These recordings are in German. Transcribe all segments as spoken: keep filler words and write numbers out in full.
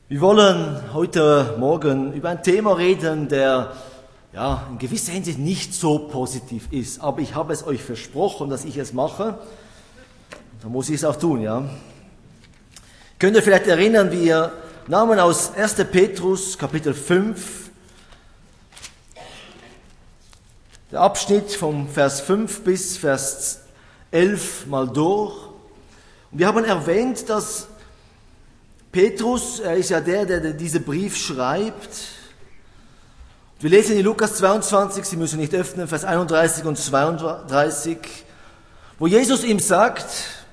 Wir wollen heute Morgen über ein Thema reden, der ja in gewisser Hinsicht nicht so positiv ist. Aber ich habe es euch versprochen, dass ich es mache. Da muss ich es auch tun, ja. Könnt ihr vielleicht erinnern, wir nahmen aus erster Petrus Kapitel fünf, der Abschnitt vom Vers fünf bis Vers elf mal durch. Und wir haben erwähnt, dass Petrus, er ist ja der, der diesen Brief schreibt. Wir lesen in Lukas zweiundzwanzig, Sie müssen nicht öffnen, Vers einunddreißig und zweiunddreißig, wo Jesus ihm sagt: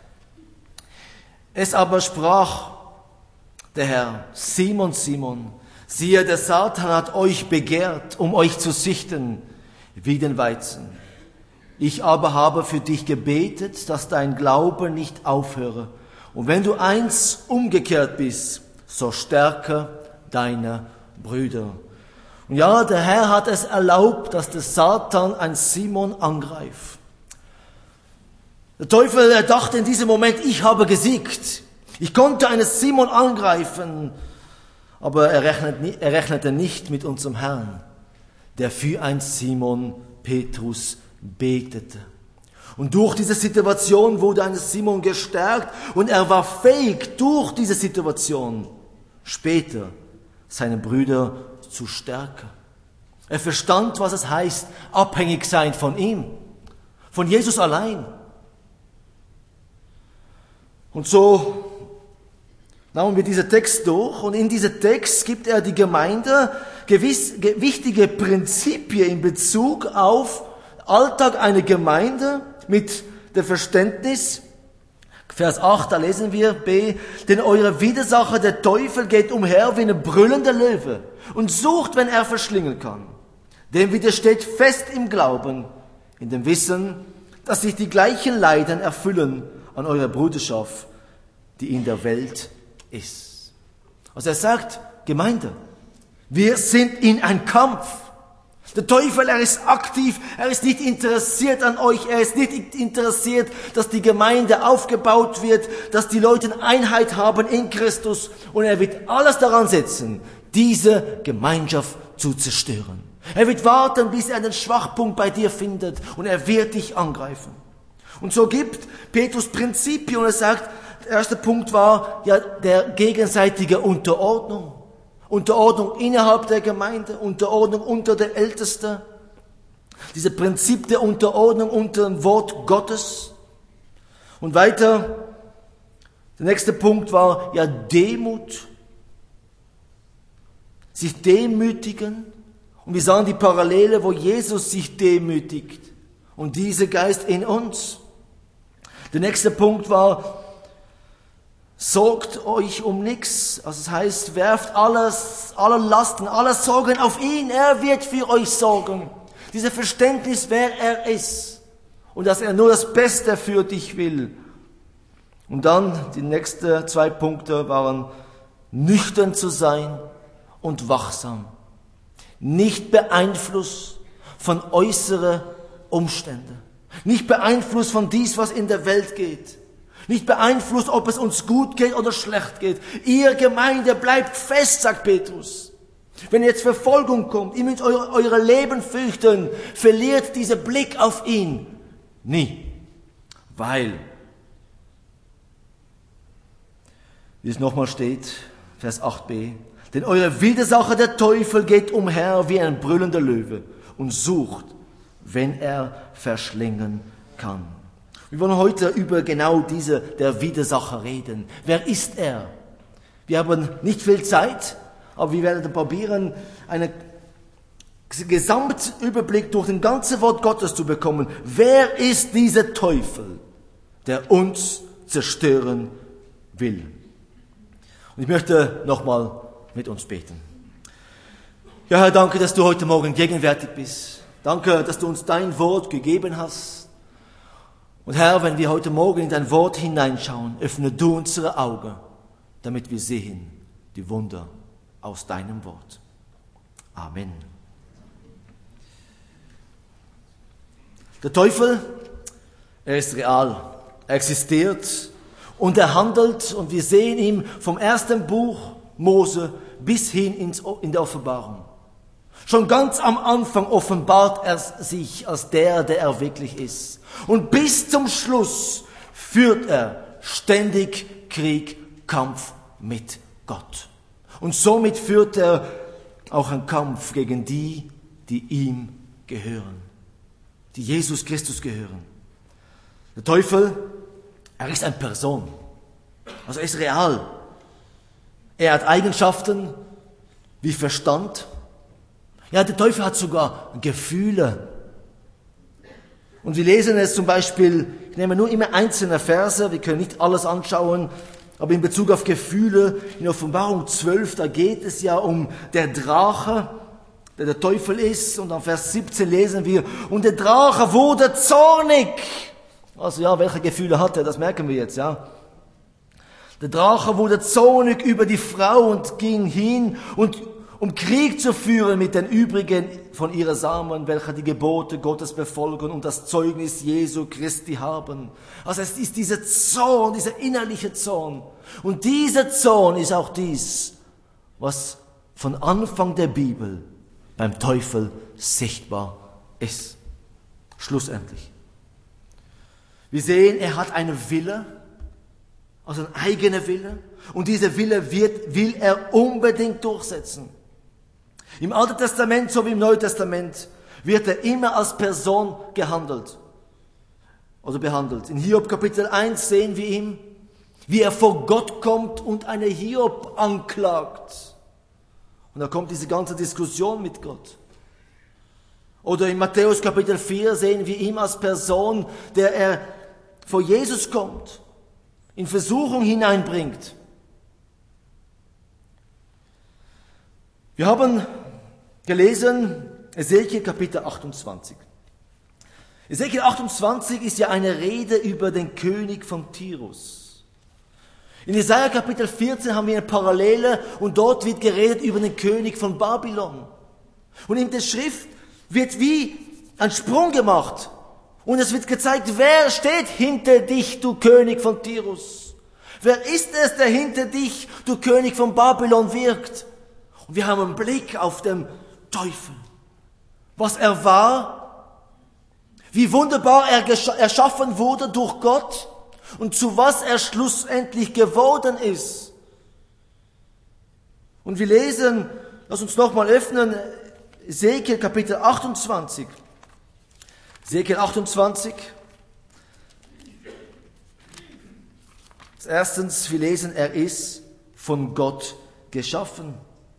Es aber sprach der Herr: Simon, Simon, siehe, der Satan hat euch begehrt, um euch zu sichten wie den Weizen. Ich aber habe für dich gebetet, dass dein Glaube nicht aufhöre. Und wenn du eins umgekehrt bist, so stärke deine Brüder. Und ja, der Herr hat es erlaubt, dass der Satan ein Simon angreift. Der Teufel, er dachte in diesem Moment, ich habe gesiegt. Ich konnte einen Simon angreifen. Aber er rechnete, er rechnete nicht mit unserem Herrn, der für ein Simon Petrus betete. Und durch diese Situation wurde ein Simon gestärkt und er war fähig, durch diese Situation später seine Brüder zu stärken. Er verstand, was es heißt, abhängig sein von ihm, von Jesus allein. Und so nahmen wir diesen Text durch und in diesem Text gibt er die Gemeinde gewiss, wichtige Prinzipien in Bezug auf Alltag einer Gemeinde mit dem Verständnis. Vers acht, da lesen wir B, denn eure Widersacher, der Teufel, geht umher wie ein brüllender Löwe und sucht, wenn er verschlingen kann. Dem widersteht fest im Glauben, in dem Wissen, dass sich die gleichen Leiden erfüllen an eurer Bruderschaft, die in der Welt ist. Also er sagt, Gemeinde, wir sind in einem Kampf. Der Teufel, er ist aktiv, er ist nicht interessiert an euch, er ist nicht interessiert, dass die Gemeinde aufgebaut wird, dass die Leute Einheit haben in Christus, und er wird alles daran setzen, diese Gemeinschaft zu zerstören. Er wird warten, bis er den Schwachpunkt bei dir findet, und er wird dich angreifen. Und so gibt Petrus Prinzipien und er sagt, der erste Punkt war ja der gegenseitige Unterordnung. Unterordnung innerhalb der Gemeinde, Unterordnung unter der Ältesten. Dieses Prinzip der Unterordnung unter dem Wort Gottes. Und weiter, der nächste Punkt war ja Demut. Sich demütigen. Und wir sahen die Parallele, wo Jesus sich demütigt. Und dieser Geist in uns. Der nächste Punkt war, sorgt euch um nichts. Also das heißt, werft alles, alle Lasten, alle Sorgen auf ihn. Er wird für euch sorgen. Dieses Verständnis, wer er ist. Und dass er nur das Beste für dich will. Und dann, die nächsten zwei Punkte waren, nüchtern zu sein und wachsam. Nicht beeinflusst von äußeren Umständen. Nicht beeinflusst von dies, was in der Welt geht. Nicht beeinflusst, ob es uns gut geht oder schlecht geht. Ihr Gemeinde bleibt fest, sagt Petrus. Wenn jetzt Verfolgung kommt, ihr müsst eure, eure Leben fürchten, verliert diesen Blick auf ihn nie. Weil, wie es nochmal steht, Vers acht b, denn eure Widersacher, der Teufel, geht umher wie ein brüllender Löwe und sucht, wenn er verschlingen kann. Wir wollen heute über genau diese, der Widersacher, reden. Wer ist er? Wir haben nicht viel Zeit, aber wir werden probieren, einen Gesamtüberblick durch den ganzen Wort Gottes zu bekommen. Wer ist dieser Teufel, der uns zerstören will? Und ich möchte nochmal mit uns beten. Ja, Herr, danke, dass du heute Morgen gegenwärtig bist. Danke, dass du uns dein Wort gegeben hast. Und Herr, wenn wir heute Morgen in dein Wort hineinschauen, öffne du unsere Augen, damit wir sehen die Wunder aus deinem Wort. Amen. Der Teufel, er ist real, er existiert und er handelt, und wir sehen ihn vom ersten Buch Mose bis hin ins, in der Offenbarung. Schon ganz am Anfang offenbart er sich als der, der er wirklich ist. Und bis zum Schluss führt er ständig Krieg, Kampf mit Gott. Und somit führt er auch einen Kampf gegen die, die ihm gehören, die Jesus Christus gehören. Der Teufel, er ist eine Person, also er ist real. Er hat Eigenschaften wie Verstand. Ja, der Teufel hat sogar Gefühle. Und wir lesen es zum Beispiel, ich nehme nur immer einzelne Verse, wir können nicht alles anschauen, aber in Bezug auf Gefühle, in Offenbarung zwölf, da geht es ja um der Drache, der der Teufel ist. Und am Vers siebzehn lesen wir, und der Drache wurde zornig. Also ja, welche Gefühle hat er, das merken wir jetzt, ja. Der Drache wurde zornig über die Frau und ging hin, und um Krieg zu führen mit den übrigen von ihrer Samen, welche die Gebote Gottes befolgen und das Zeugnis Jesu Christi haben. Also es ist dieser Zorn, dieser innerliche Zorn. Und dieser Zorn ist auch dies, was von Anfang der Bibel beim Teufel sichtbar ist. Schlussendlich. Wir sehen, er hat einen Wille, also einen eigenen Wille. Und dieser Wille wird, will er unbedingt durchsetzen. Im Alten Testament so wie im Neuen Testament wird er immer als Person gehandelt oder behandelt. In Hiob Kapitel eins sehen wir ihn, wie er vor Gott kommt und eine Hiob anklagt. Und da kommt diese ganze Diskussion mit Gott. Oder in Matthäus Kapitel vier sehen wir ihn als Person, der er vor Jesus kommt, in Versuchung hineinbringt. Wir haben gelesen, Ezekiel Kapitel achtundzwanzig. Ezekiel achtundzwanzig ist ja eine Rede über den König von Tyrus. In Jesaja Kapitel vierzehn haben wir eine Parallele und dort wird geredet über den König von Babylon. Und in der Schrift wird wie ein Sprung gemacht und es wird gezeigt, wer steht hinter dich, du König von Tyrus? Wer ist es, der hinter dich, du König von Babylon, wirkt? Und wir haben einen Blick auf den Teufel. Was er war, wie wunderbar er erschaffen wurde durch Gott und zu was er schlussendlich geworden ist. Und wir lesen, lass uns nochmal öffnen, Ezekiel Kapitel achtundzwanzig. Ezekiel achtundzwanzig. Erstens, wir lesen, er ist von Gott geschaffen.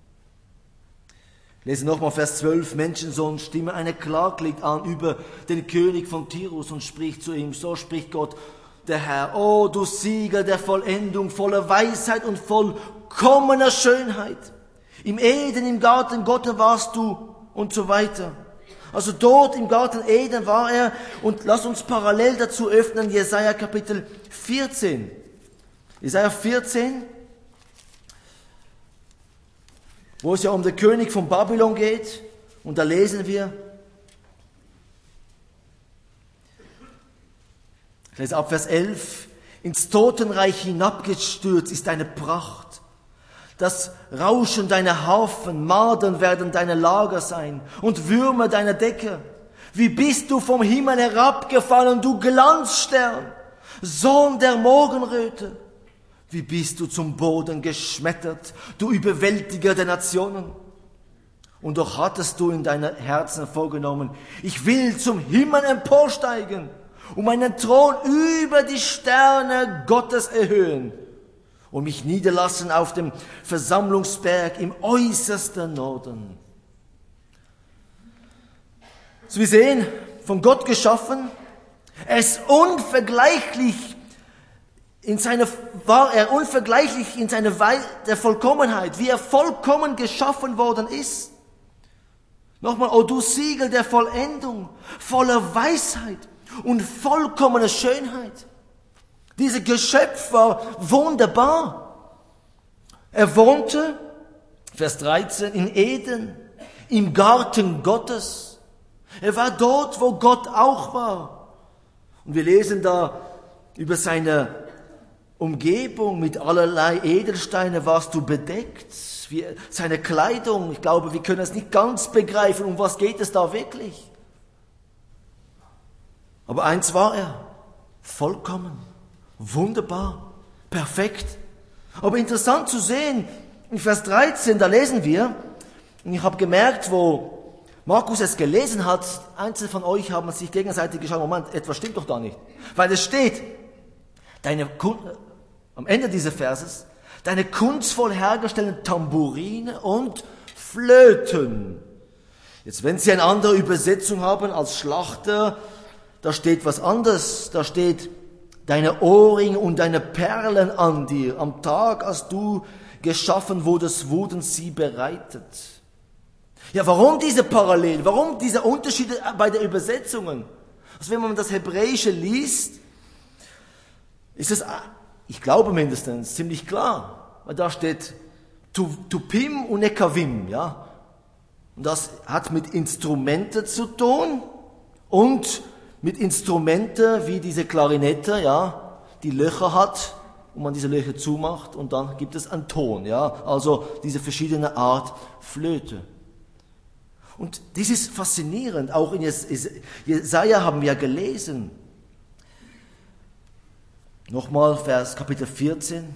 Ich lese nochmal Vers zwölf. Menschensohn, stimme eine Klaglied an über den König von Tyrus und spricht zu ihm. So spricht Gott, der Herr. O du Sieger der Vollendung, voller Weisheit und vollkommener Schönheit. Im Eden, im Garten Gottes warst du und so weiter. Also dort im Garten Eden war er. Und lass uns parallel dazu öffnen, Jesaja Kapitel vierzehn. Jesaja vierzehn. Wo es ja um den König von Babylon geht. Und da lesen wir, ich lese ab Vers elf, ins Totenreich hinabgestürzt ist deine Pracht. Das Rauschen deiner Harfen, Maden werden deine Lager sein und Würmer deiner Decke. Wie bist du vom Himmel herabgefallen, du Glanzstern, Sohn der Morgenröte? Wie bist du zum Boden geschmettert, du Überwältiger der Nationen? Und doch hattest du in deinem Herzen vorgenommen, ich will zum Himmel emporsteigen, um meinen Thron über die Sterne Gottes erhöhen und mich niederlassen auf dem Versammlungsberg im äußersten Norden. So wir sehen, von Gott geschaffen, er ist unvergleichlich In seine, war er unvergleichlich in seiner Weise der Vollkommenheit, wie er vollkommen geschaffen worden ist. Nochmal, o du Siegel der Vollendung, voller Weisheit und vollkommener Schönheit. Dieses Geschöpf war wunderbar. Er wohnte, Vers dreizehn, in Eden, im Garten Gottes. Er war dort, wo Gott auch war. Und wir lesen da über seine Umgebung mit allerlei Edelsteine warst du bedeckt. Wie seine Kleidung, ich glaube, wir können es nicht ganz begreifen, um was geht es da wirklich. Aber eins war er, vollkommen, wunderbar, perfekt. Aber interessant zu sehen, in Vers dreizehn, da lesen wir, und ich habe gemerkt, wo Markus es gelesen hat, einzelne von euch haben sich gegenseitig geschaut, Moment, etwas stimmt doch da nicht. Weil es steht, deine, am Ende dieses Verses, deine kunstvoll hergestellten Tambourine und Flöten. Jetzt, wenn Sie eine andere Übersetzung haben als Schlachter, da steht was anderes. Da steht, deine Ohrringe und deine Perlen an dir. Am Tag, als du geschaffen wurdest, wurden sie bereitet. Ja, warum diese Parallelen? Warum diese Unterschiede bei den Übersetzungen? Also wenn man das Hebräische liest, ist es, ich glaube mindestens, ziemlich klar. Weil da steht Tupim und Nekavim, ja. Und das hat mit Instrumenten zu tun und mit Instrumenten wie diese Klarinette, ja, die Löcher hat und man diese Löcher zumacht und dann gibt es einen Ton, ja. Also diese verschiedene Art Flöte. Und das ist faszinierend. Auch in Jesaja haben wir gelesen. Nochmal Vers Kapitel vierzehn.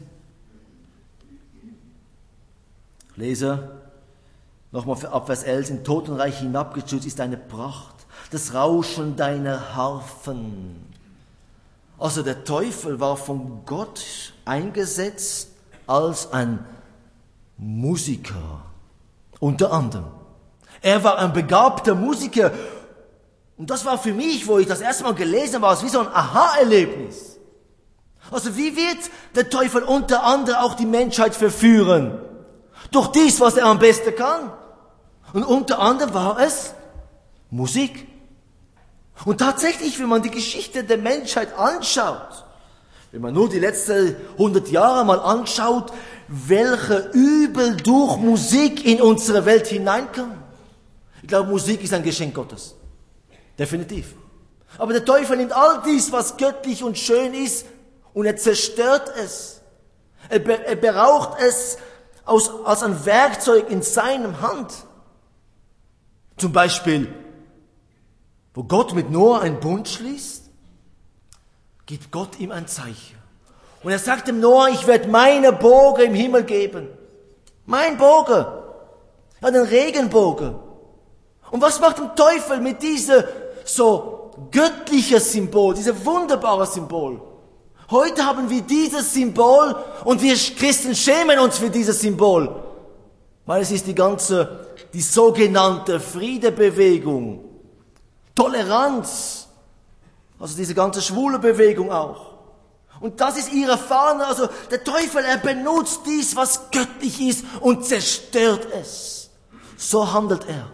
Lese nochmal ab Vers elf. Im Totenreich hinabgestürzt ist deine Pracht, das Rauschen deiner Harfen. Also der Teufel war von Gott eingesetzt als ein Musiker, unter anderem. Er war ein begabter Musiker. Und das war für mich, wo ich das erste Mal gelesen habe, wie so ein Aha-Erlebnis. Also wie wird der Teufel unter anderem auch die Menschheit verführen? Durch dies, was er am besten kann. Und unter anderem war es Musik. Und tatsächlich, wenn man die Geschichte der Menschheit anschaut, wenn man nur die letzten hundert Jahre mal anschaut, welche Übel durch Musik in unsere Welt hineinkam. Ich glaube, Musik ist ein Geschenk Gottes. Definitiv. Aber der Teufel nimmt all dies, was göttlich und schön ist, und er zerstört es. Er, be- er beraucht es aus, als ein Werkzeug in seinem Hand. Zum Beispiel, wo Gott mit Noah einen Bund schließt, gibt Gott ihm ein Zeichen. Und er sagt dem Noah, ich werde meine Bogen im Himmel geben. Mein Bogen. Ja, den Regenbogen. Und was macht der Teufel mit diesem so göttlichen Symbol, diesem wunderbaren Symbol? Heute haben wir dieses Symbol und wir Christen schämen uns für dieses Symbol. Weil es ist die ganze, die sogenannte Friedebewegung, Toleranz, also diese ganze schwule Bewegung auch. Und das ist ihre Fahne, also der Teufel, er benutzt dies, was göttlich ist und zerstört es. So handelt er.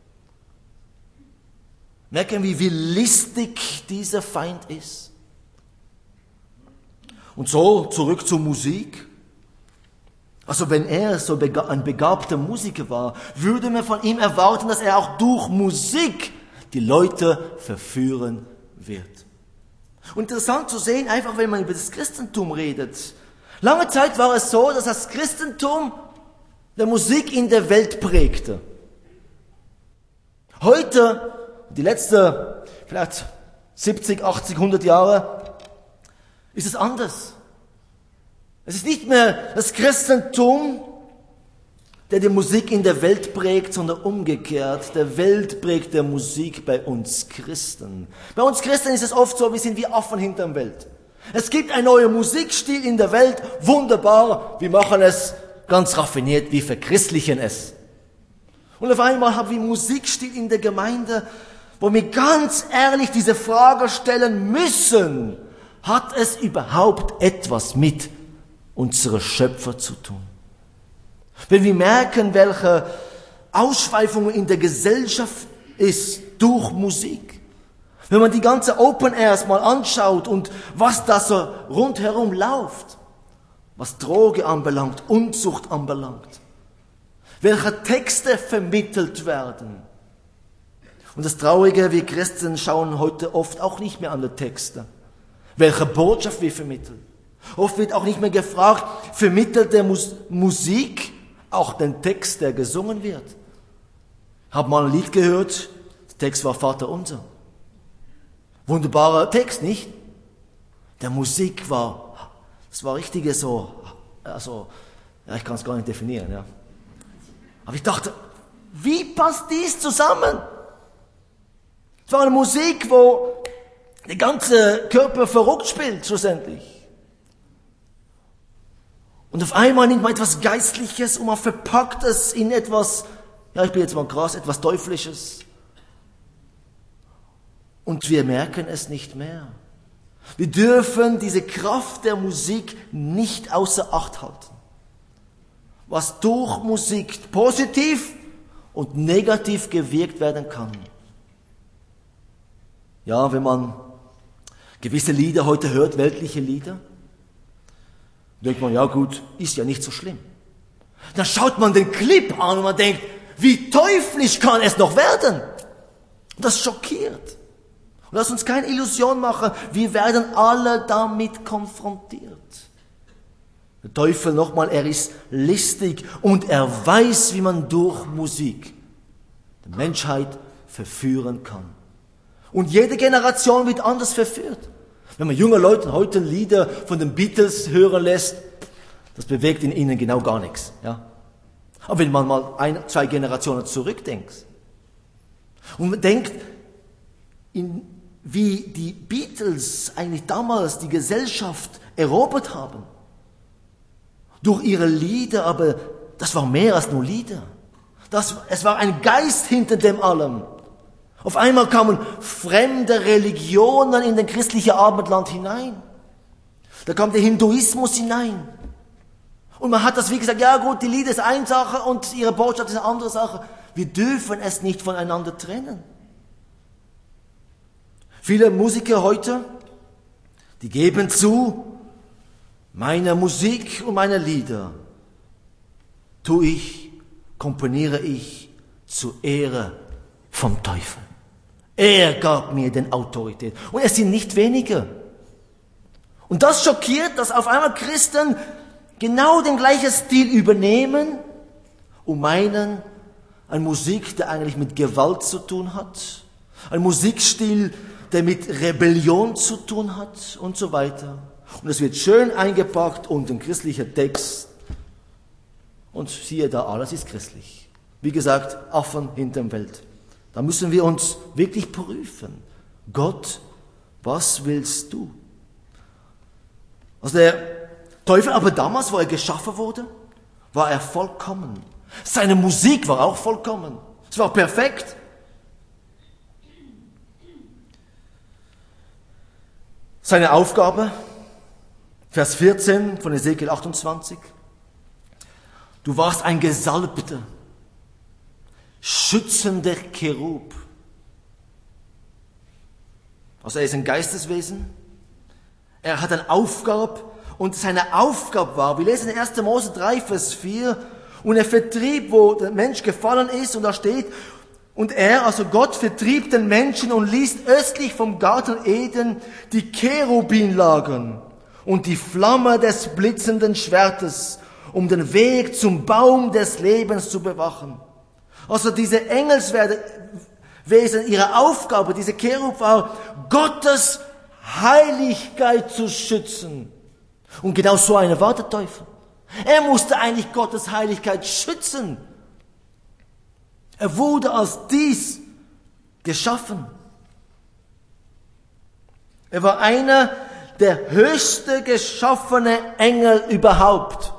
Merken wir, wie listig dieser Feind ist. Und so zurück zur Musik. Also wenn er so ein begabter Musiker war, würde man von ihm erwarten, dass er auch durch Musik die Leute verführen wird. Und interessant zu sehen, einfach wenn man über das Christentum redet. Lange Zeit war es so, dass das Christentum der Musik in der Welt prägte. Heute, die letzten vielleicht siebzig, achtzig, hundert Jahre, ist es anders. Es ist nicht mehr das Christentum, der die Musik in der Welt prägt, sondern umgekehrt. Der Welt prägt der Musik bei uns Christen. Bei uns Christen ist es oft so, wir sind wie Affen hinterm Welt. Es gibt einen neuen Musikstil in der Welt, wunderbar, wir machen es ganz raffiniert, wir verchristlichen es. Und auf einmal haben wir Musikstil in der Gemeinde, wo wir ganz ehrlich diese Frage stellen müssen, hat es überhaupt etwas mit unserem Schöpfer zu tun? Wenn wir merken, welche Ausschweifungen in der Gesellschaft ist durch Musik, wenn man die ganze Open Airs mal anschaut und was da so rundherum läuft, was Droge anbelangt, Unzucht anbelangt, welche Texte vermittelt werden. Und das Traurige, wir Christen schauen heute oft auch nicht mehr an die Texte, welche Botschaft wir vermitteln. Oft wird auch nicht mehr gefragt, vermittelt der Mus- Musik auch den Text, der gesungen wird. Ich habe mal ein Lied gehört, der Text war Vater unser. Wunderbarer Text, nicht? Der Musik war, es war richtige so, also, ja, ich kann es gar nicht definieren, ja. Aber ich dachte, wie passt dies zusammen? Es war eine Musik, wo der ganze Körper verrückt spielt, schlussendlich. Und auf einmal nimmt man etwas Geistliches und man verpackt es in etwas, ja, ich bin jetzt mal krass, etwas Teuflisches. Und wir merken es nicht mehr. Wir dürfen diese Kraft der Musik nicht außer Acht halten. Was durch Musik positiv und negativ gewirkt werden kann. Ja, wenn man gewisse Lieder heute hört, weltliche Lieder, denkt man, ja gut, ist ja nicht so schlimm. Dann schaut man den Clip an und man denkt, wie teuflisch kann es noch werden? Und das schockiert. Und lass uns keine Illusion machen, wir werden alle damit konfrontiert. Der Teufel, nochmal, er ist listig und er weiß, wie man durch Musik die Menschheit verführen kann. Und jede Generation wird anders verführt. Wenn man junge Leute heute Lieder von den Beatles hören lässt, das bewegt in ihnen genau gar nichts. Ja? Aber wenn man mal ein, zwei Generationen zurückdenkt und man denkt, in, wie die Beatles eigentlich damals die Gesellschaft erobert haben, durch ihre Lieder, aber das war mehr als nur Lieder. Das, es war ein Geist hinter dem allem. Auf einmal kamen fremde Religionen in den christlichen Abendland hinein. Da kam der Hinduismus hinein. Und man hat das wie gesagt, ja gut, die Lieder ist eine Sache und ihre Botschaft ist eine andere Sache. Wir dürfen es nicht voneinander trennen. Viele Musiker heute, die geben zu, meine Musik und meine Lieder tue ich, komponiere ich zur Ehre vom Teufel. Er gab mir den Autorität. Und es sind nicht wenige. Und das schockiert, dass auf einmal Christen genau den gleichen Stil übernehmen und meinen, eine Musik, der eigentlich mit Gewalt zu tun hat, ein Musikstil, der mit Rebellion zu tun hat und so weiter. Und es wird schön eingepackt unter ein christlicher Text. Und siehe da, alles ist christlich. Wie gesagt, Affen hinterm Welt. Da müssen wir uns wirklich prüfen. Gott, was willst du? Also der Teufel, aber damals, wo er geschaffen wurde, war er vollkommen. Seine Musik war auch vollkommen. Es war perfekt. Seine Aufgabe, Vers vierzehn von Ezekiel achtundzwanzig. Du warst ein Gesalbter, schützender Cherub. Also er ist ein Geisteswesen. Er hat eine Aufgabe und seine Aufgabe war, wir lesen in erster Mose drei, Vers vier, und er vertrieb, wo der Mensch gefallen ist, und da steht, und er, also Gott, vertrieb den Menschen und ließ östlich vom Garten Eden die Cherubin lagern und die Flamme des blitzenden Schwertes, um den Weg zum Baum des Lebens zu bewachen. Also diese Engelswesen, ihre Aufgabe, diese Cherub war, Gottes Heiligkeit zu schützen. Und genau so eine war der Teufel. Er musste eigentlich Gottes Heiligkeit schützen. Er wurde als dies geschaffen. Er war einer der höchste geschaffene Engel überhaupt.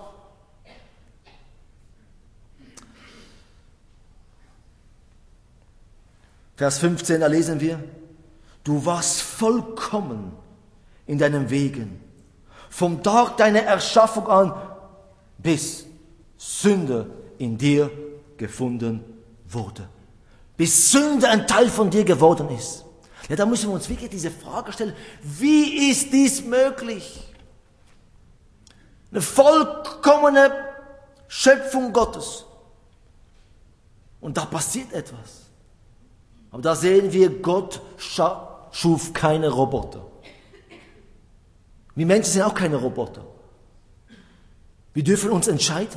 Vers fünfzehn, da lesen wir, du warst vollkommen in deinen Wegen, vom Tag deiner Erschaffung an, bis Sünde in dir gefunden wurde. Bis Sünde ein Teil von dir geworden ist. Ja, da müssen wir uns wirklich diese Frage stellen, wie ist dies möglich? Eine vollkommene Schöpfung Gottes. Und da passiert etwas. Aber da sehen wir, Gott schuf keine Roboter. Wir Menschen sind auch keine Roboter. Wir dürfen uns entscheiden.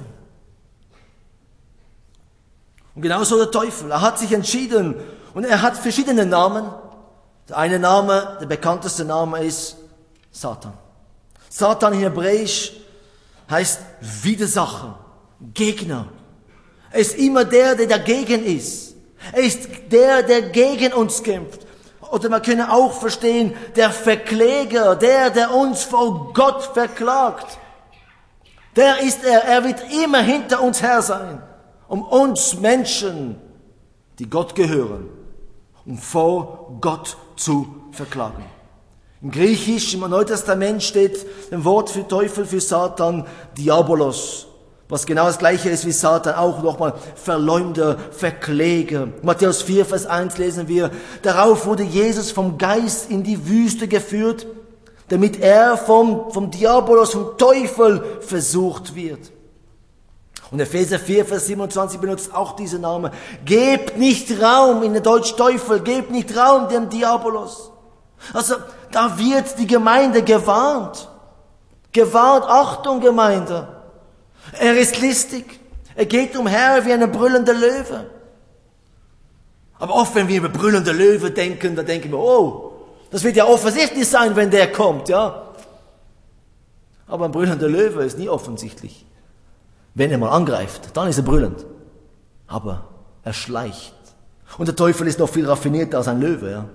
Und genauso der Teufel. Er hat sich entschieden und er hat verschiedene Namen. Der eine Name, der bekannteste Name ist Satan. Satan in Hebräisch heißt Widersacher, Gegner. Er ist immer der, der dagegen ist. Er ist der, der gegen uns kämpft. Oder man kann auch verstehen, der Verkläger, der, der uns vor Gott verklagt. Der ist er, er wird immer hinter uns her sein, um uns Menschen, die Gott gehören, um vor Gott zu verklagen. Im Griechisch, im Neuen Testament steht ein Wort für Teufel, für Satan, Diabolos, was genau das gleiche ist wie Satan, auch nochmal Verleumder, Verkläger. Matthäus vier, Vers eins lesen wir, darauf wurde Jesus vom Geist in die Wüste geführt, damit er vom, vom Diabolos, vom Teufel versucht wird. Und Epheser vier, Vers siebenundzwanzig benutzt auch diesen Namen. Gebt nicht Raum, in der Deutsch Teufel, gebt nicht Raum dem Diabolos. Also, da wird die Gemeinde gewarnt. Gewarnt, Achtung Gemeinde. Er ist listig. Er geht umher wie eine brüllende Löwe. Aber oft, wenn wir über brüllende Löwe denken, da denken wir, oh, das wird ja offensichtlich sein, wenn der kommt, ja. Aber ein brüllender Löwe ist nie offensichtlich. Wenn er mal angreift, dann ist er brüllend. Aber er schleicht. Und der Teufel ist noch viel raffinierter als ein Löwe, ja.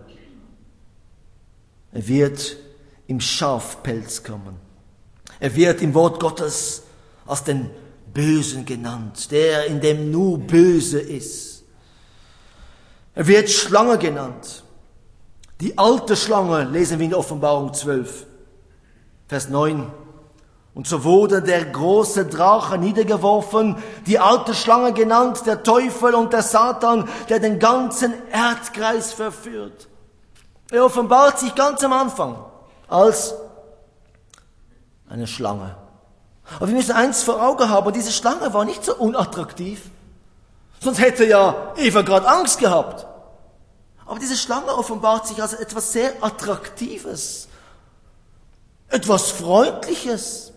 Er wird im Schafpelz kommen. Er wird im Wort Gottes als den Bösen genannt, der in dem nur Böse ist. Er wird Schlange genannt. Die alte Schlange lesen wir in der Offenbarung zwölf, Vers neun. Und so wurde der große Drache niedergeworfen, die alte Schlange genannt, der Teufel und der Satan, der den ganzen Erdkreis verführt. Er offenbart sich ganz am Anfang als eine Schlange. Aber wir müssen eins vor Augen haben, diese Schlange war nicht so unattraktiv. Sonst hätte ja Eva gerade Angst gehabt. Aber diese Schlange offenbart sich als etwas sehr Attraktives. Etwas Freundliches.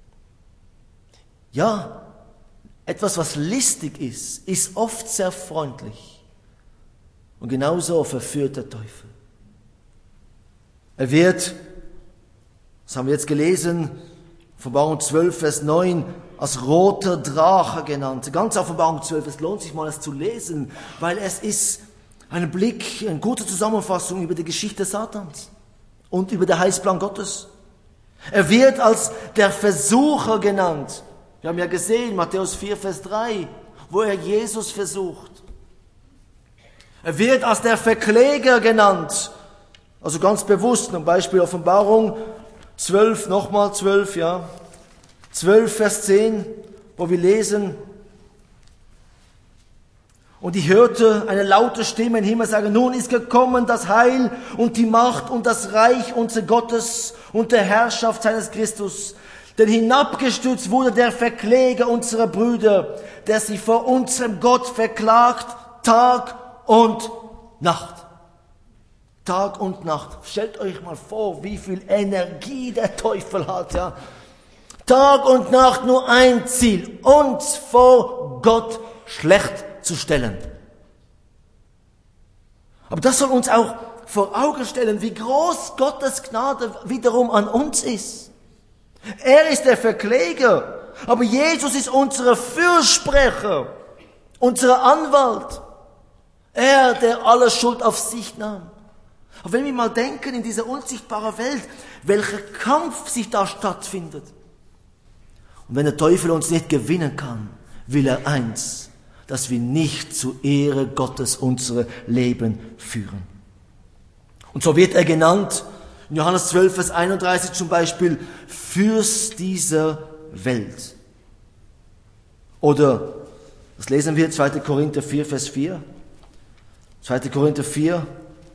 Ja, etwas, was listig ist, ist oft sehr freundlich. Und genauso verführt der Teufel. Er wird, das haben wir jetzt gelesen, Offenbarung zwölf, Vers neun, als roter Drache genannt. Ganz Offenbarung zwölf, es lohnt sich mal, es zu lesen, weil es ist ein Blick, eine gute Zusammenfassung über die Geschichte Satans und über den Heilsplan Gottes. Er wird als der Versucher genannt. Wir haben ja gesehen, Matthäus vier, Vers drei, wo er Jesus versucht. Er wird als der Verkläger genannt. Also ganz bewusst, zum Beispiel Offenbarung zwölf, nochmal zwölf, ja. zwölf, Vers zehn, wo wir lesen, und ich hörte eine laute Stimme im Himmel sagen, nun ist gekommen das Heil und die Macht und das Reich unseres Gottes und der Herrschaft seines Christus. Denn hinabgestürzt wurde der Verkläger unserer Brüder, der sie vor unserem Gott verklagt, Tag und Nacht. Tag und Nacht. Stellt euch mal vor, wie viel Energie der Teufel hat, ja. Tag und Nacht nur ein Ziel, uns vor Gott schlecht zu stellen. Aber das soll uns auch vor Augen stellen, wie groß Gottes Gnade wiederum an uns ist. Er ist der Verkläger, aber Jesus ist unser Fürsprecher, unser Anwalt. Er, der alle Schuld auf sich nahm. Aber wenn wir mal denken in dieser unsichtbaren Welt, welcher Kampf sich da stattfindet. Und wenn der Teufel uns nicht gewinnen kann, will er eins, dass wir nicht zur Ehre Gottes unser Leben führen. Und so wird er genannt, in Johannes zwölf, Vers einunddreißig zum Beispiel, Fürst dieser Welt. Oder, das lesen wir, zweiter Korinther vier, Vers vier. zweiter Korinther vier.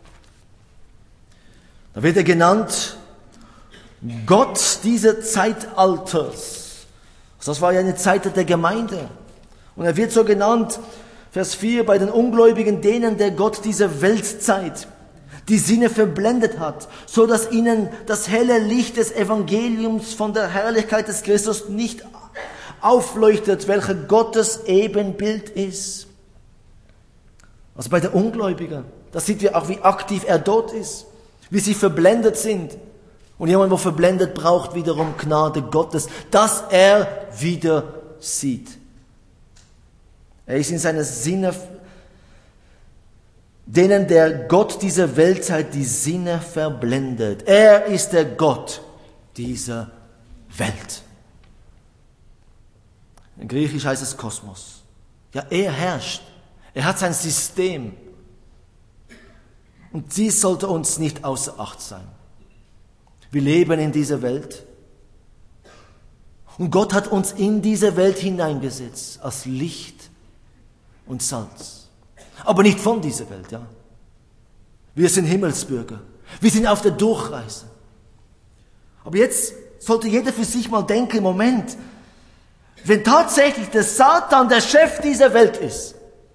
Da wird er genannt, Gott dieses Zeitalters. Das war ja eine Zeit der Gemeinde. Und er wird so genannt, Vers vier, bei den Ungläubigen, denen der Gott dieser Weltzeit, die Sinne verblendet hat, so dass ihnen das helle Licht des Evangeliums von der Herrlichkeit des Christus nicht aufleuchtet, welcher Gottes Ebenbild ist. Also bei der Ungläubigen, da sieht wir auch, wie aktiv er dort ist, wie sie verblendet sind. Und jemand, der verblendet, braucht wiederum Gnade Gottes, dass er wieder sieht. Er ist in seiner Sinne, denen der Gott dieser Weltzeit die Sinne verblendet. Er ist der Gott dieser Welt. In Griechisch heißt es Kosmos. Ja, er herrscht. Er hat sein System. Und dies sollte uns nicht außer Acht sein. Wir leben in dieser Welt. Und Gott hat uns in diese Welt hineingesetzt als Licht und Salz. Aber nicht von dieser Welt, ja. Wir sind Himmelsbürger. Wir sind auf der Durchreise. Aber jetzt sollte jeder für sich mal denken, Moment, wenn tatsächlich der Satan der Chef dieser Welt ist,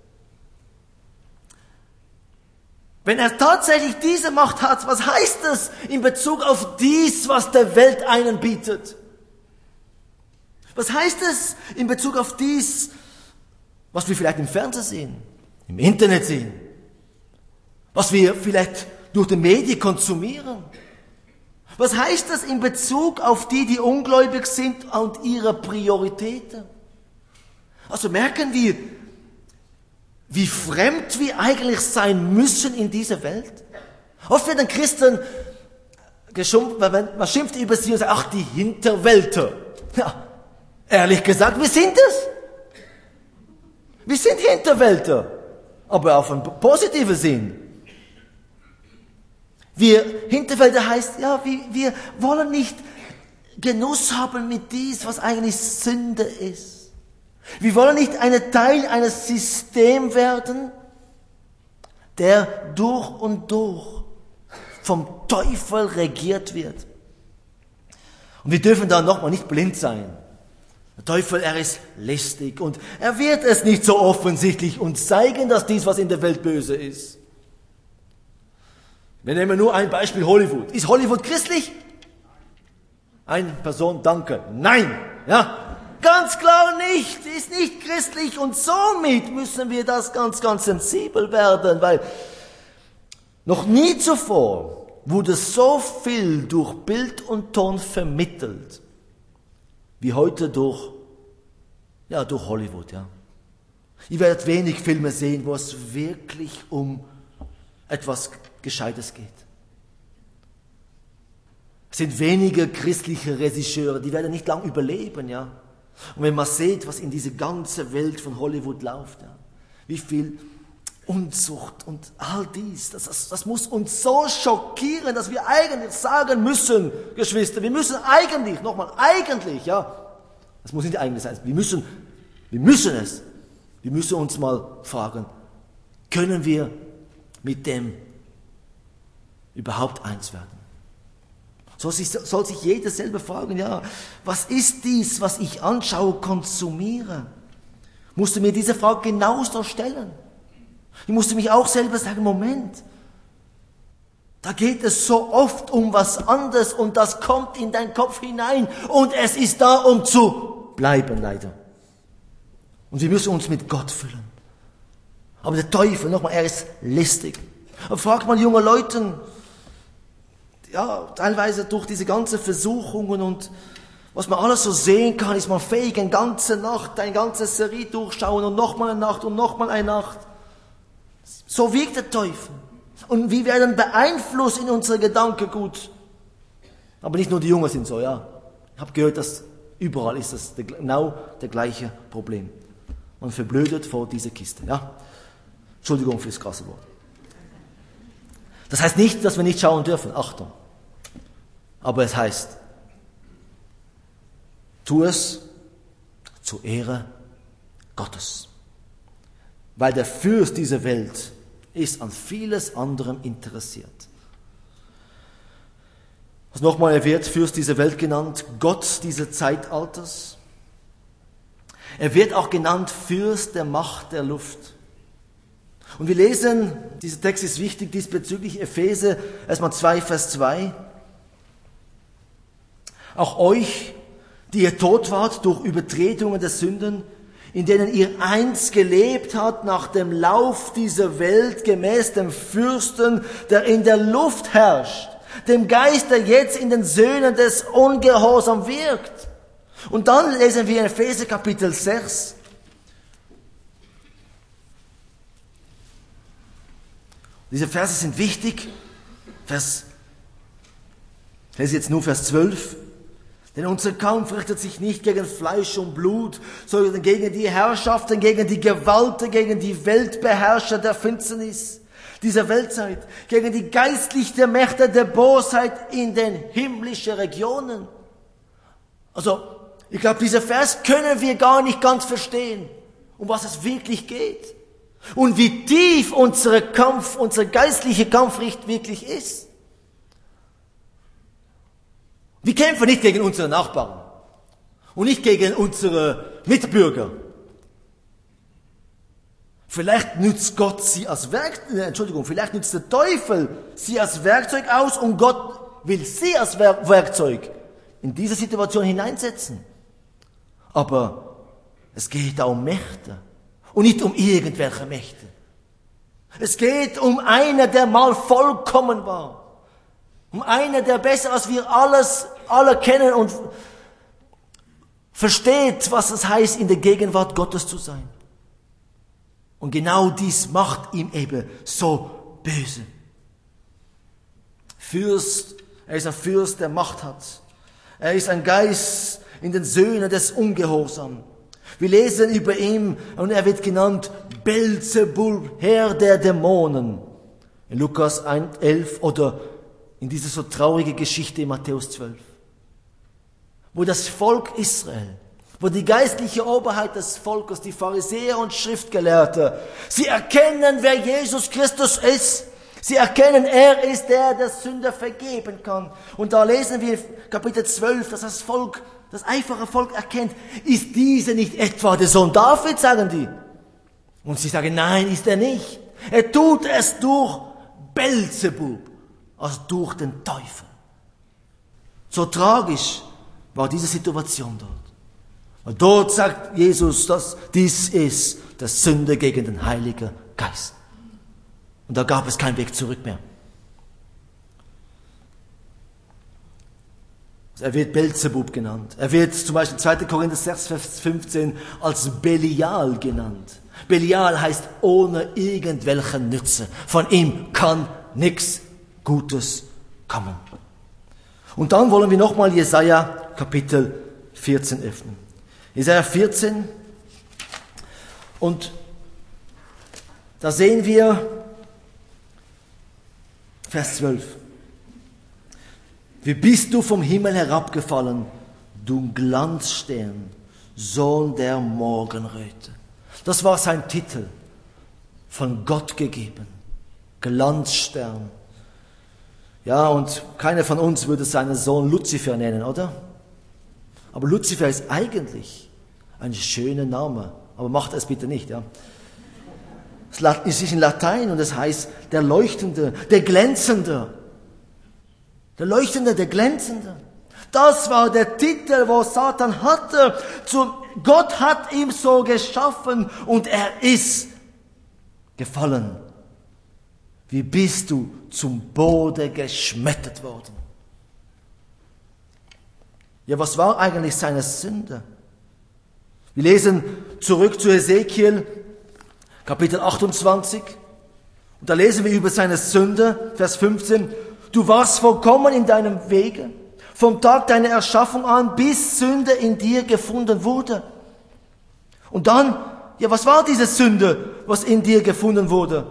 wenn er tatsächlich diese Macht hat, was heißt das in Bezug auf dies, was der Welt einen bietet? Was heißt es in Bezug auf dies, was wir vielleicht im Fernsehen sehen, im Internet sehen, was wir vielleicht durch die Medien konsumieren? Was heißt das in Bezug auf die, die ungläubig sind und ihre Prioritäten? Also merken wir, wie fremd wir eigentlich sein müssen in dieser Welt. Oft werden Christen geschimpft, man schimpft über sie und sagt, ach, die Hinterwälter. Ja, ehrlich gesagt, wir sind es. Wir sind Hinterwälter, aber auf einen positiven Sinn. Wir, Hinterwälder heißt, ja, wir, wir wollen nicht Genuss haben mit dies, was eigentlich Sünde ist. Wir wollen nicht ein Teil eines Systems werden, der durch und durch vom Teufel regiert wird. Und wir dürfen da nochmal nicht blind sein. Der Teufel, er ist listig und er wird es nicht so offensichtlich uns zeigen, dass dies, was in der Welt böse ist. Wir nehmen nur ein Beispiel Hollywood. Ist Hollywood christlich? Eine Person, danke. Nein, ja. Ganz klar nicht, ist nicht christlich und somit müssen wir das ganz, ganz sensibel werden, weil noch nie zuvor wurde so viel durch Bild und Ton vermittelt, wie heute durch, ja, durch Hollywood, ja. Ihr werdet wenig Filme sehen, wo es wirklich um etwas Gescheites geht. Es sind wenige christliche Regisseure, die werden nicht lang überleben, ja. Und wenn man sieht, was in diese ganze Welt von Hollywood läuft, ja, wie viel Unzucht und all dies, das, das, das muss uns so schockieren, dass wir eigentlich sagen müssen, Geschwister, wir müssen eigentlich, nochmal, eigentlich, ja, das muss nicht eigentlich sein, wir müssen, wir müssen es, wir müssen uns mal fragen, können wir mit dem überhaupt eins werden? Soll sich, soll sich jeder selber fragen, ja, was ist dies, was ich anschaue, konsumiere? Musste mir diese Frage genauso stellen. Ich musste mich auch selber sagen, Moment, da geht es so oft um was anderes und das kommt in deinen Kopf hinein und es ist da, um zu bleiben, leider. Und wir müssen uns mit Gott füllen. Aber der Teufel, nochmal, er ist listig. Und fragt mal junge Leute, ja, teilweise durch diese ganzen Versuchungen und was man alles so sehen kann, ist man fähig, eine ganze Nacht, eine ganze Serie durchschauen und nochmal eine Nacht und nochmal eine Nacht. So wirkt der Teufel. Und wir werden beeinflusst in unsere Gedankengut. Aber nicht nur die Jungen sind so, ja. Ich habe gehört, dass überall ist das genau das gleiche Problem. Man verblödet vor dieser Kiste, ja. Entschuldigung für das krasse Wort. Das heißt nicht, dass wir nicht schauen dürfen, Achtung. Aber es heißt, tu es zur Ehre Gottes. Weil der Fürst dieser Welt ist an vieles anderem interessiert. Also nochmal, er wird Fürst dieser Welt genannt, Gott dieses Zeitalters. Er wird auch genannt Fürst der Macht der Luft. Und wir lesen, dieser Text ist wichtig diesbezüglich, Epheser, erstmal zwei, Vers zwei. Auch euch, die ihr tot wart durch Übertretungen der Sünden, in denen ihr einst gelebt habt nach dem Lauf dieser Welt, gemäß dem Fürsten, der in der Luft herrscht, dem Geist, der jetzt in den Söhnen des Ungehorsams wirkt. Und dann lesen wir in Epheser Kapitel sechs, diese Verse sind wichtig. Vers, ich lese jetzt nur Vers zwölf. Denn unser Kampf richtet sich nicht gegen Fleisch und Blut, sondern gegen die Herrschaften, gegen die Gewalten, gegen die Weltbeherrscher der Finsternis dieser Weltzeit, gegen die geistlichen Mächte der Bosheit in den himmlischen Regionen. Also, ich glaube, dieser Vers können wir gar nicht ganz verstehen, um was es wirklich geht. Und wie tief unser Kampf, unser geistlicher Kampfricht wirklich ist. Wir kämpfen nicht gegen unsere Nachbarn und nicht gegen unsere Mitbürger. Vielleicht nützt Gott sie als Werkzeug, Entschuldigung, vielleicht nützt der Teufel sie als Werkzeug aus und Gott will sie als Werkzeug in diese Situation hineinsetzen. Aber es geht da um Mächte. Und nicht um irgendwelche Mächte. Es geht um einen, der mal vollkommen war. Um einen, der besser als wir alles, alle kennen und versteht, was es heißt, in der Gegenwart Gottes zu sein. Und genau dies macht ihm eben so böse. Fürst, er ist ein Fürst, der Macht hat. Er ist ein Geist in den Söhnen des Ungehorsams. Wir lesen über ihn und er wird genannt Belzebul, Herr der Dämonen. In Lukas elf oder in dieser so traurige Geschichte in Matthäus zwölf. Wo das Volk Israel, wo die geistliche Oberheit des Volkes, die Pharisäer und Schriftgelehrte, sie erkennen, wer Jesus Christus ist. Sie erkennen, er ist der, der Sünder vergeben kann. Und da lesen wir Kapitel zwölf, dass das Volk, das einfache Volk erkennt, ist dieser nicht etwa der Sohn David, sagen die. Und sie sagen, nein, ist er nicht. Er tut es durch Belzebub, also durch den Teufel. So tragisch war diese Situation dort. Und dort sagt Jesus, dass dies ist der Sünde gegen den Heiligen Geist. Und da gab es keinen Weg zurück mehr. Er wird Belzebub genannt. Er wird zum Beispiel zweiter Korinther sechs, Vers fünfzehn als Belial genannt. Belial heißt ohne irgendwelche Nütze. Von ihm kann nichts Gutes kommen. Und dann wollen wir nochmal Jesaja Kapitel vierzehn öffnen. Jesaja vierzehn. Und da sehen wir Vers zwölf. Wie bist du vom Himmel herabgefallen, du Glanzstern, Sohn der Morgenröte. Das war sein Titel, von Gott gegeben. Glanzstern. Ja, und keiner von uns würde seinen Sohn Luzifer nennen, oder? Aber Luzifer ist eigentlich ein schöner Name. Aber macht es bitte nicht, ja. Es ist in Latein und es heißt der Leuchtende, der Glänzende. Der Leuchtende, der Glänzende. Das war der Titel, wo Satan hatte. Gott hat ihn so geschaffen und er ist gefallen. Wie bist du zum Boden geschmettert worden? Ja, was war eigentlich seine Sünde? Wir lesen zurück zu Ezekiel, Kapitel achtundzwanzig. Und da lesen wir über seine Sünde, Vers fünfzehn. Du warst vollkommen in deinem Wege, vom Tag deiner Erschaffung an, bis Sünde in dir gefunden wurde. Und dann, ja, was war diese Sünde, was in dir gefunden wurde?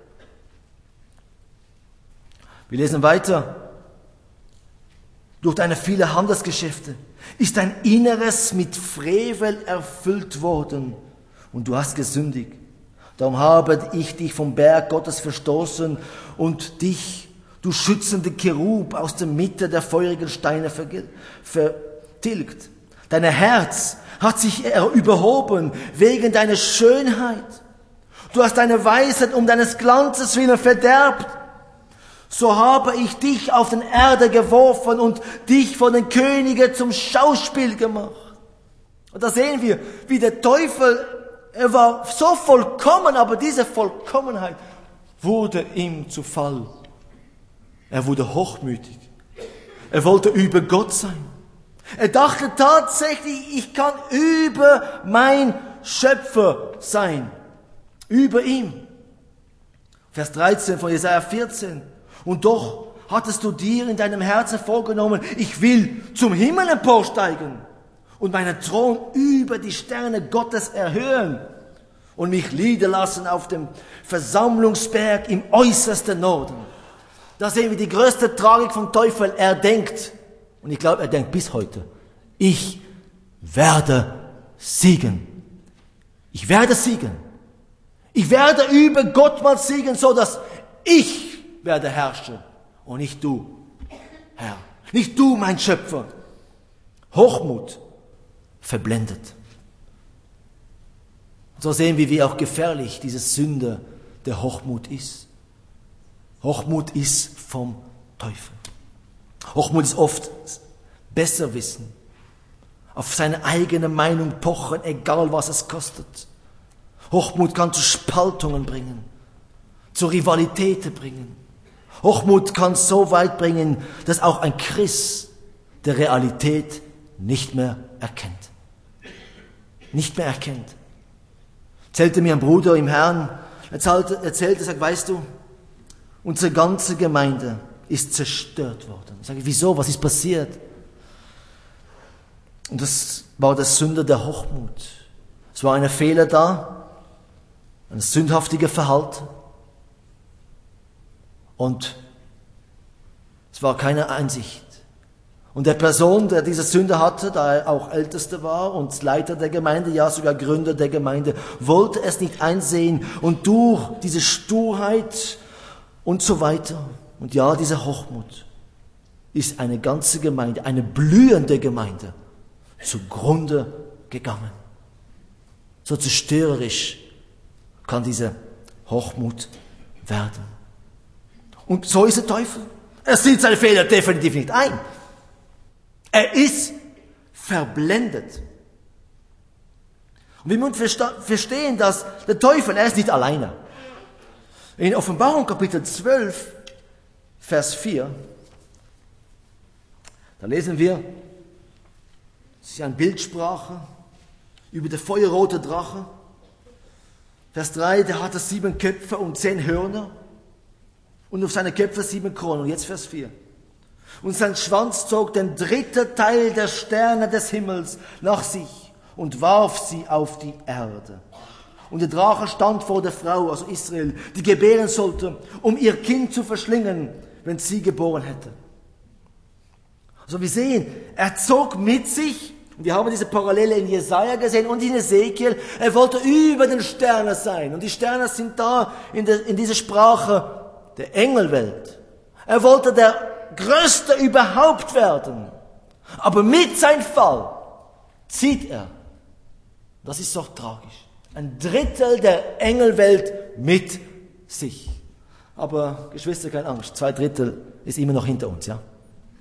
Wir lesen weiter. Durch deine vielen Handelsgeschäfte ist dein Inneres mit Frevel erfüllt worden und du hast gesündigt. Darum habe ich dich vom Berg Gottes verstoßen und dich, du schützende Cherub, aus der Mitte der feurigen Steine vertilgt. Dein Herz hat sich überhoben wegen deiner Schönheit. Du hast deine Weisheit um deines Glanzes willen verderbt. So habe ich dich auf den Erde geworfen und dich von den Königen zum Schauspiel gemacht. Und da sehen wir, wie der Teufel, er war so vollkommen, aber diese Vollkommenheit wurde ihm zu Fall. Er wurde hochmütig. Er wollte über Gott sein. Er dachte tatsächlich, ich kann über mein Schöpfer sein. Über ihm. Vers dreizehn von Jesaja vierzehn. Und doch hattest du dir in deinem Herzen vorgenommen, ich will zum Himmel emporsteigen und meinen Thron über die Sterne Gottes erhöhen und mich niederlassen auf dem Versammlungsberg im äußersten Norden. Da sehen wir die größte Tragik vom Teufel. Er denkt, und ich glaube, er denkt bis heute, ich werde siegen. Ich werde siegen. Ich werde über Gott mal siegen, so dass ich werde herrschen und nicht du, Herr. Nicht du, mein Schöpfer. Hochmut verblendet. So sehen wir, wie auch gefährlich diese Sünde der Hochmut ist. Hochmut ist vom Teufel. Hochmut ist oft Besserwissen. Auf seine eigene Meinung pochen, egal was es kostet. Hochmut kann zu Spaltungen bringen, zu Rivalitäten bringen. Hochmut kann so weit bringen, dass auch ein Christ der Realität nicht mehr erkennt. Nicht mehr erkennt. Erzählte mir ein Bruder im Herrn, erzählte, erzählte sagt, weißt du, unsere ganze Gemeinde ist zerstört worden. Ich sage, wieso? Was ist passiert? Und das war der Sünde der Hochmut. Es war ein Fehler da, ein sündhaftiges Verhalten. Und es war keine Einsicht. Und der Person, der diese Sünde hatte, da er auch Ältester war und Leiter der Gemeinde, ja sogar Gründer der Gemeinde, wollte es nicht einsehen und durch diese Sturheit und so weiter. Und ja, diese Hochmut ist eine ganze Gemeinde, eine blühende Gemeinde, zugrunde gegangen. So zerstörerisch kann diese Hochmut werden. Und so ist der Teufel. Er sieht seine Fehler definitiv nicht ein. Er ist verblendet. Und wir müssen verstehen, dass der Teufel, er ist nicht alleine. In Offenbarung Kapitel zwölf, Vers vier, da lesen wir, es ist eine Bildsprache über den feuerroten Drache. Vers drei, der hatte sieben Köpfe und zehn Hörner. Und auf seine Köpfe sieben Kronen. Und jetzt Vers vier. Und sein Schwanz zog den dritten Teil der Sterne des Himmels nach sich und warf sie auf die Erde. Und der Drache stand vor der Frau, also Israel, die gebären sollte, um ihr Kind zu verschlingen, wenn sie geboren hätte. Also wir sehen, er zog mit sich, und wir haben diese Parallele in Jesaja gesehen und in Ezekiel, er wollte über den Sternen sein. Und die Sterne sind da in, der, in dieser Sprache der Engelwelt. Er wollte der Größte überhaupt werden. Aber mit seinem Fall zieht er, das ist doch tragisch, ein Drittel der Engelwelt mit sich. Aber Geschwister, keine Angst, zwei Drittel ist immer noch hinter uns, ja.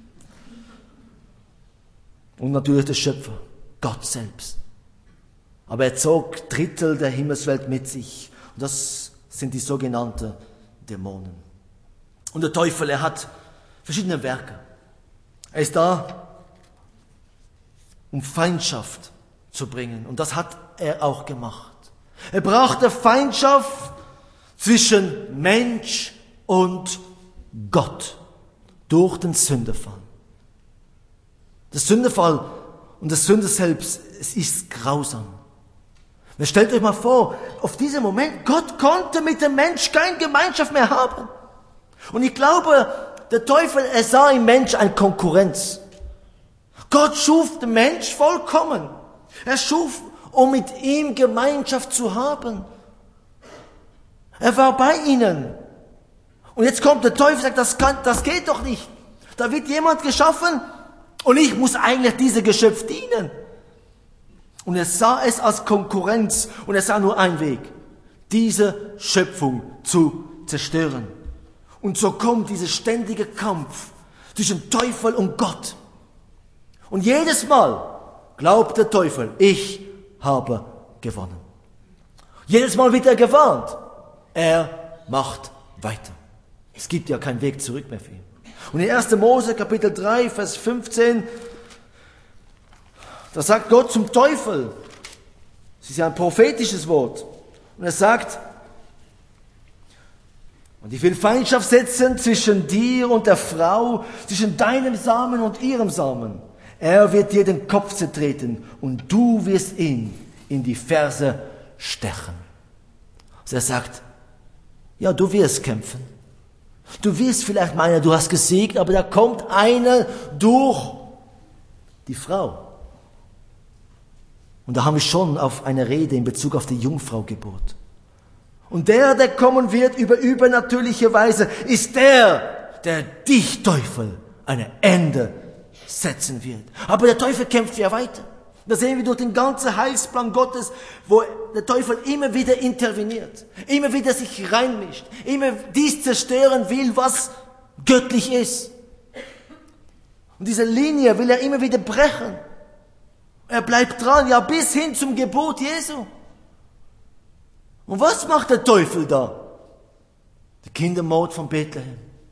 Und natürlich der Schöpfer, Gott selbst. Aber er zog Drittel der Himmelswelt mit sich. Und das sind die sogenannten Dämonen. Und der Teufel, er hat verschiedene Werke. Er ist da, um Feindschaft zu bringen. Und das hat er auch gemacht. Er brachte Feindschaft zwischen Mensch und Gott durch den Sündefall. Der Sündefall und das Sünde selbst, es ist grausam. Stellt euch mal vor, auf diesen Moment, Gott konnte mit dem Mensch keine Gemeinschaft mehr haben. Und ich glaube, der Teufel, er sah im Mensch eine Konkurrenz. Gott schuf den Mensch vollkommen. Er schuf, um mit ihm Gemeinschaft zu haben. Er war bei ihnen. Und jetzt kommt der Teufel und sagt, das, kann, das geht doch nicht. Da wird jemand geschaffen und ich muss eigentlich diesem Geschöpf dienen. Und er sah es als Konkurrenz und er sah nur einen Weg. diese Schöpfung zu zerstören. Und so kommt dieser ständige Kampf zwischen Teufel und Gott. Und jedes Mal glaubt der Teufel, ich habe gewonnen. Jedes Mal wird er gewarnt. Er macht weiter. Es gibt ja keinen Weg zurück mehr für ihn. Und in erster Mose Kapitel drei, Vers fünfzehn, da sagt Gott zum Teufel, es ist ja ein prophetisches Wort, und er sagt, und ich will Feindschaft setzen zwischen dir und der Frau, zwischen deinem Samen und ihrem Samen. Er wird dir den Kopf zertreten und du wirst ihn in die Ferse stechen. Also er sagt, ja, du wirst kämpfen. Du wirst vielleicht meinen, du hast gesiegt, aber da kommt einer durch die Frau. Und da haben wir schon auf eine Rede in Bezug auf die Jungfraugeburt. Und der, der kommen wird über übernatürliche Weise, ist der, der dich, Teufel, ein Ende setzen wird. Aber der Teufel kämpft ja weiter. Da sehen wir durch den ganzen Heilsplan Gottes, wo der Teufel immer wieder interveniert, immer wieder sich reinmischt, immer dies zerstören will, was göttlich ist. Und diese Linie will er immer wieder brechen. Er bleibt dran, ja, bis hin zum Gebot Jesu. Und was macht der Teufel da? Der Kindermord von Bethlehem.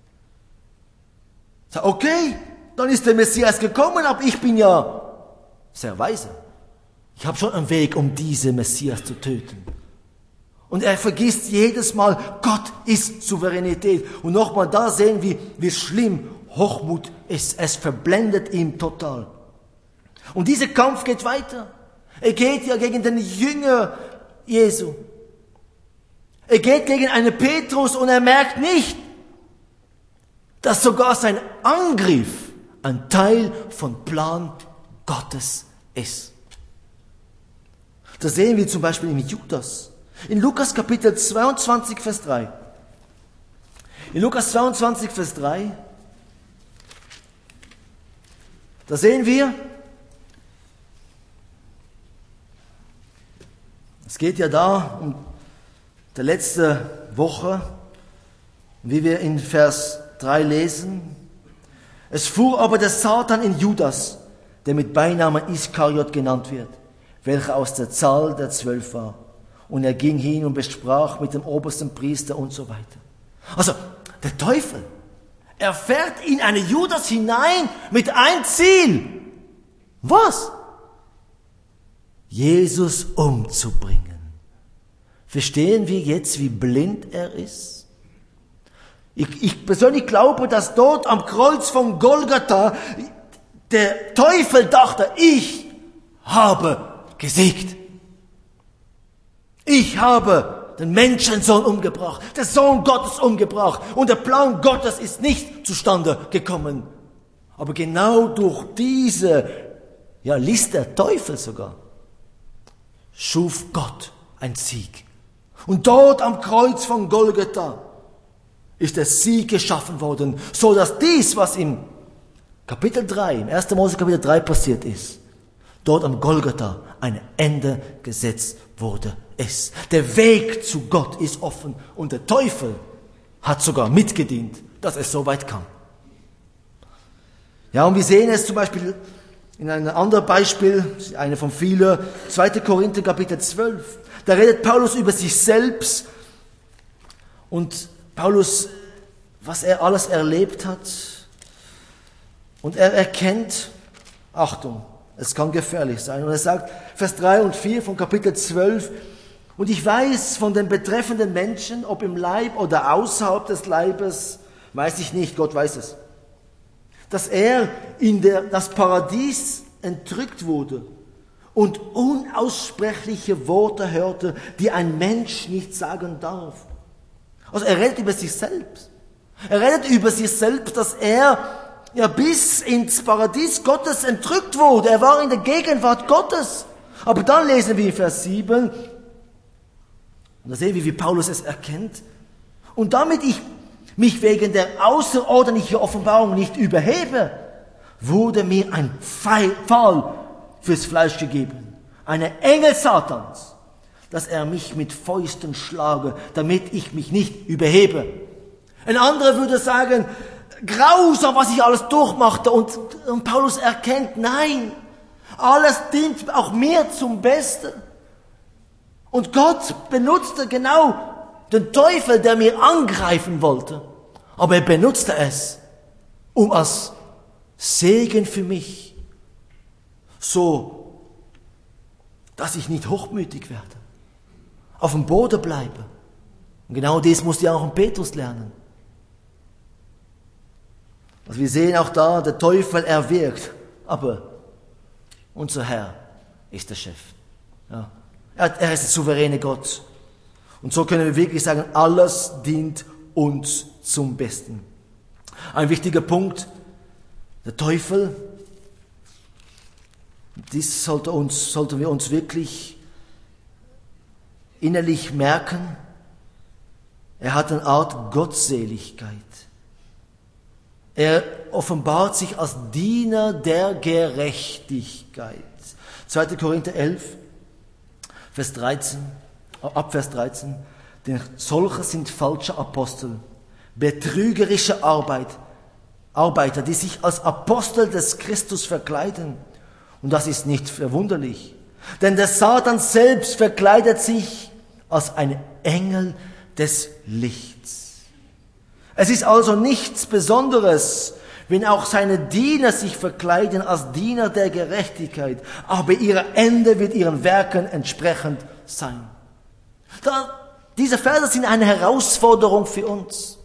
Sagt, okay, dann ist der Messias gekommen, aber ich bin ja sehr weise. Ich habe schon einen Weg, um diese Messias zu töten. Und er vergisst jedes Mal, Gott ist Souveränität. Und nochmal, da sehen wir, wie schlimm Hochmut ist. Es verblendet ihn total. Und dieser Kampf geht weiter. Er geht ja gegen den Jünger Jesu. Er geht gegen einen Petrus und er merkt nicht, dass sogar sein Angriff ein Teil von Plan Gottes ist. Das sehen wir zum Beispiel in Judas. In Lukas Kapitel zweiundzwanzig, Vers drei. In Lukas zweiundzwanzig, Vers drei, da sehen wir, es geht ja da um die letzte Woche, wie wir in Vers drei lesen. Es fuhr aber der Satan in Judas, der mit Beinamen Iskariot genannt wird, welcher aus der Zahl der Zwölf war. Und er ging hin und besprach mit dem obersten Priester und so weiter. Also, der Teufel, er fährt in einen Judas hinein mit einem Ziel. Was? Jesus umzubringen. Verstehen wir jetzt, wie blind er ist? Ich, ich persönlich glaube, dass dort am Kreuz von Golgatha der Teufel dachte, ich habe gesiegt. Ich habe den Menschensohn umgebracht, den Sohn Gottes umgebracht und der Plan Gottes ist nicht zustande gekommen. Aber genau durch diese, ja, List der Teufel sogar, schuf Gott einen Sieg. Und dort am Kreuz von Golgatha ist der Sieg geschaffen worden, so dass dies, was im Kapitel drei, im ersten Mose Kapitel drei passiert ist, dort am Golgatha ein Ende gesetzt wurde ist. Der Weg zu Gott ist offen und der Teufel hat sogar mitgedient, dass es so weit kam. Ja, und wir sehen es zum Beispiel in einem anderen Beispiel, eine von vielen, zweiter Korinther Kapitel zwölf. Da redet Paulus über sich selbst und Paulus, was er alles erlebt hat. Und er erkennt, Achtung, es kann gefährlich sein. Und er sagt, Vers drei und vier von Kapitel zwölf, und ich weiß von den betreffenden Menschen, ob im Leib oder außerhalb des Leibes, weiß ich nicht, Gott weiß es, dass er in der, das Paradies entrückt wurde und unaussprechliche Worte hörte, die ein Mensch nicht sagen darf. Also er redet über sich selbst. Er redet über sich selbst, dass er ja bis ins Paradies Gottes entrückt wurde. Er war in der Gegenwart Gottes. Aber dann lesen wir in Vers sieben, und da sehen wir, wie Paulus es erkennt. Und damit ich mich wegen der außerordentlichen Offenbarung nicht überhebe, wurde mir ein Pfahl fürs Fleisch gegeben. Eine Engel Satans, dass er mich mit Fäusten schlage, damit ich mich nicht überhebe. Ein anderer würde sagen, grausam, was ich alles durchmachte. Und, und Paulus erkennt, nein, alles dient auch mir zum Besten. Und Gott benutzte genau den Teufel, der mir angreifen wollte. Aber er benutzte es, um als Segen für mich, so, dass ich nicht hochmütig werde, auf dem Boden bleibe. Und genau das musste ja auch ein Petrus lernen. Also wir sehen auch da, der Teufel, er wirkt, aber unser Herr ist der Chef. Ja. Er, er ist der souveräne Gott. Und so können wir wirklich sagen, alles dient uns zum Besten. Ein wichtiger Punkt, der Teufel, dies sollte uns, sollten wir uns wirklich innerlich merken, er hat eine Art Gottseligkeit. Er offenbart sich als Diener der Gerechtigkeit. zweiter Korinther elf, Vers dreizehn, ab Vers dreizehn. Denn solche sind falsche Apostel, betrügerische Arbeit, Arbeiter, die sich als Apostel des Christus verkleiden. Und das ist nicht verwunderlich. Denn der Satan selbst verkleidet sich als ein Engel des Lichts. Es ist also nichts Besonderes, wenn auch seine Diener sich verkleiden als Diener der Gerechtigkeit, aber ihr Ende wird ihren Werken entsprechend sein. Da, diese Verse sind eine Herausforderung für uns.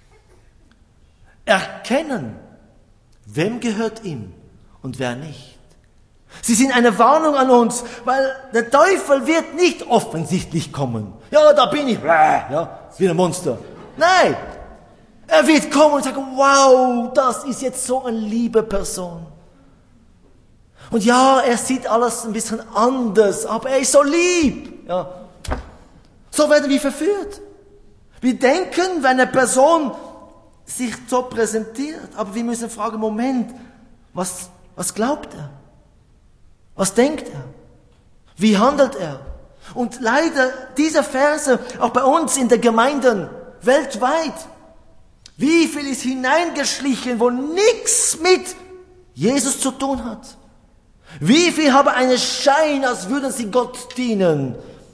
Erkennen, wem gehört ihm und wer nicht. Sie sind eine Warnung an uns, weil der Teufel wird nicht offensichtlich kommen. Ja, da bin ich, ja, wie ein Monster. Nein, er wird kommen und sagen, wow, das ist jetzt so eine liebe Person. Und ja, er sieht alles ein bisschen anders, aber er ist so lieb. Ja. So werden wir verführt. Wir denken, wenn eine Person sich so präsentiert, aber wir müssen fragen, Moment, was, was glaubt er? Was denkt er? Wie handelt er? Und leider, diese Verse, auch bei uns in den Gemeinden, weltweit, wie viel ist hineingeschlichen, wo nichts mit Jesus zu tun hat? Wie viel haben einen Schein, als würden sie Gott dienen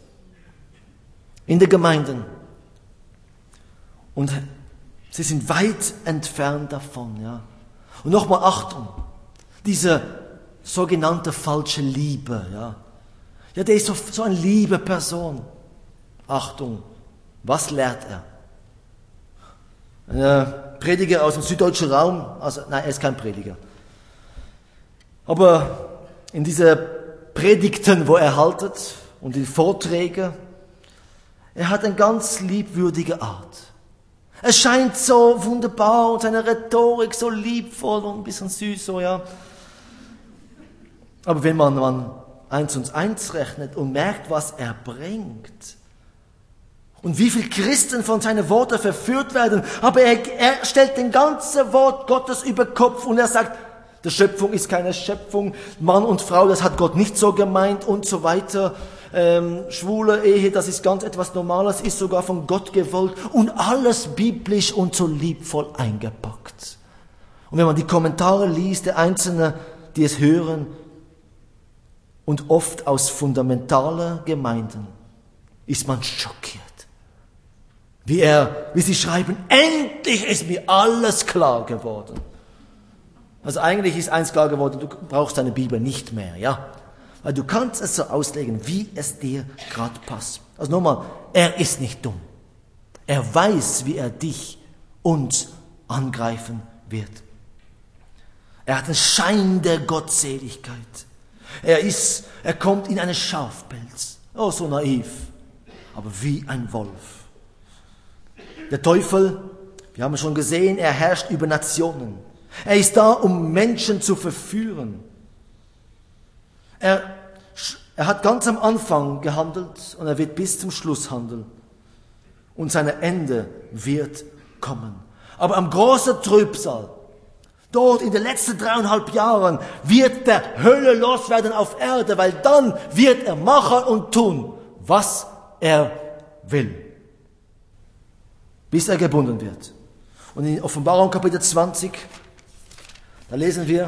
in den Gemeinden? Und sie sind weit entfernt davon. Ja. Und nochmal Achtung, diese sogenannte falsche Liebe. Ja, ja, der ist so, so eine liebe Person. Achtung, was lehrt er? Ein Prediger aus dem süddeutschen Raum, also nein, er ist kein Prediger. Aber in diese Predigten, wo er haltet und die Vorträge, er hat eine ganz liebwürdige Art. Es scheint so wunderbar und seine Rhetorik so liebvoll und ein bisschen süß, so ja. Aber wenn man, man eins und eins rechnet und merkt, was er bringt, und wie viele Christen von seinen Worten verführt werden. Aber er, er stellt den ganzen Wort Gottes über Kopf und er sagt, die Schöpfung ist keine Schöpfung, Mann und Frau, das hat Gott nicht so gemeint und so weiter. Ähm, schwule Ehe, das ist ganz etwas Normales, ist sogar von Gott gewollt und alles biblisch und so liebvoll eingepackt. Und wenn man die Kommentare liest, der Einzelnen, die es hören, und oft aus fundamentalen Gemeinden, ist man schockiert. Wie er, wie sie schreiben, endlich ist mir alles klar geworden. Also eigentlich ist eins klar geworden, du brauchst deine Bibel nicht mehr, ja. Weil du kannst es so auslegen, wie es dir gerade passt. Also nochmal, er ist nicht dumm. Er weiß, wie er dich, uns angreifen wird. Er hat einen Schein der Gottseligkeit. Er ist, er kommt in einen Schafpelz. Oh, so naiv. Aber wie ein Wolf. Der Teufel, wir haben schon gesehen, er herrscht über Nationen. Er ist da, um Menschen zu verführen. Er, er hat ganz am Anfang gehandelt und er wird bis zum Schluss handeln. Und sein Ende wird kommen. Aber am großen Trübsal, dort in den letzten dreieinhalb Jahren, wird der Hölle loswerden auf Erde, weil dann wird er machen und tun, was er will, bis er gebunden wird. Und in Offenbarung Kapitel zwanzig, da lesen wir,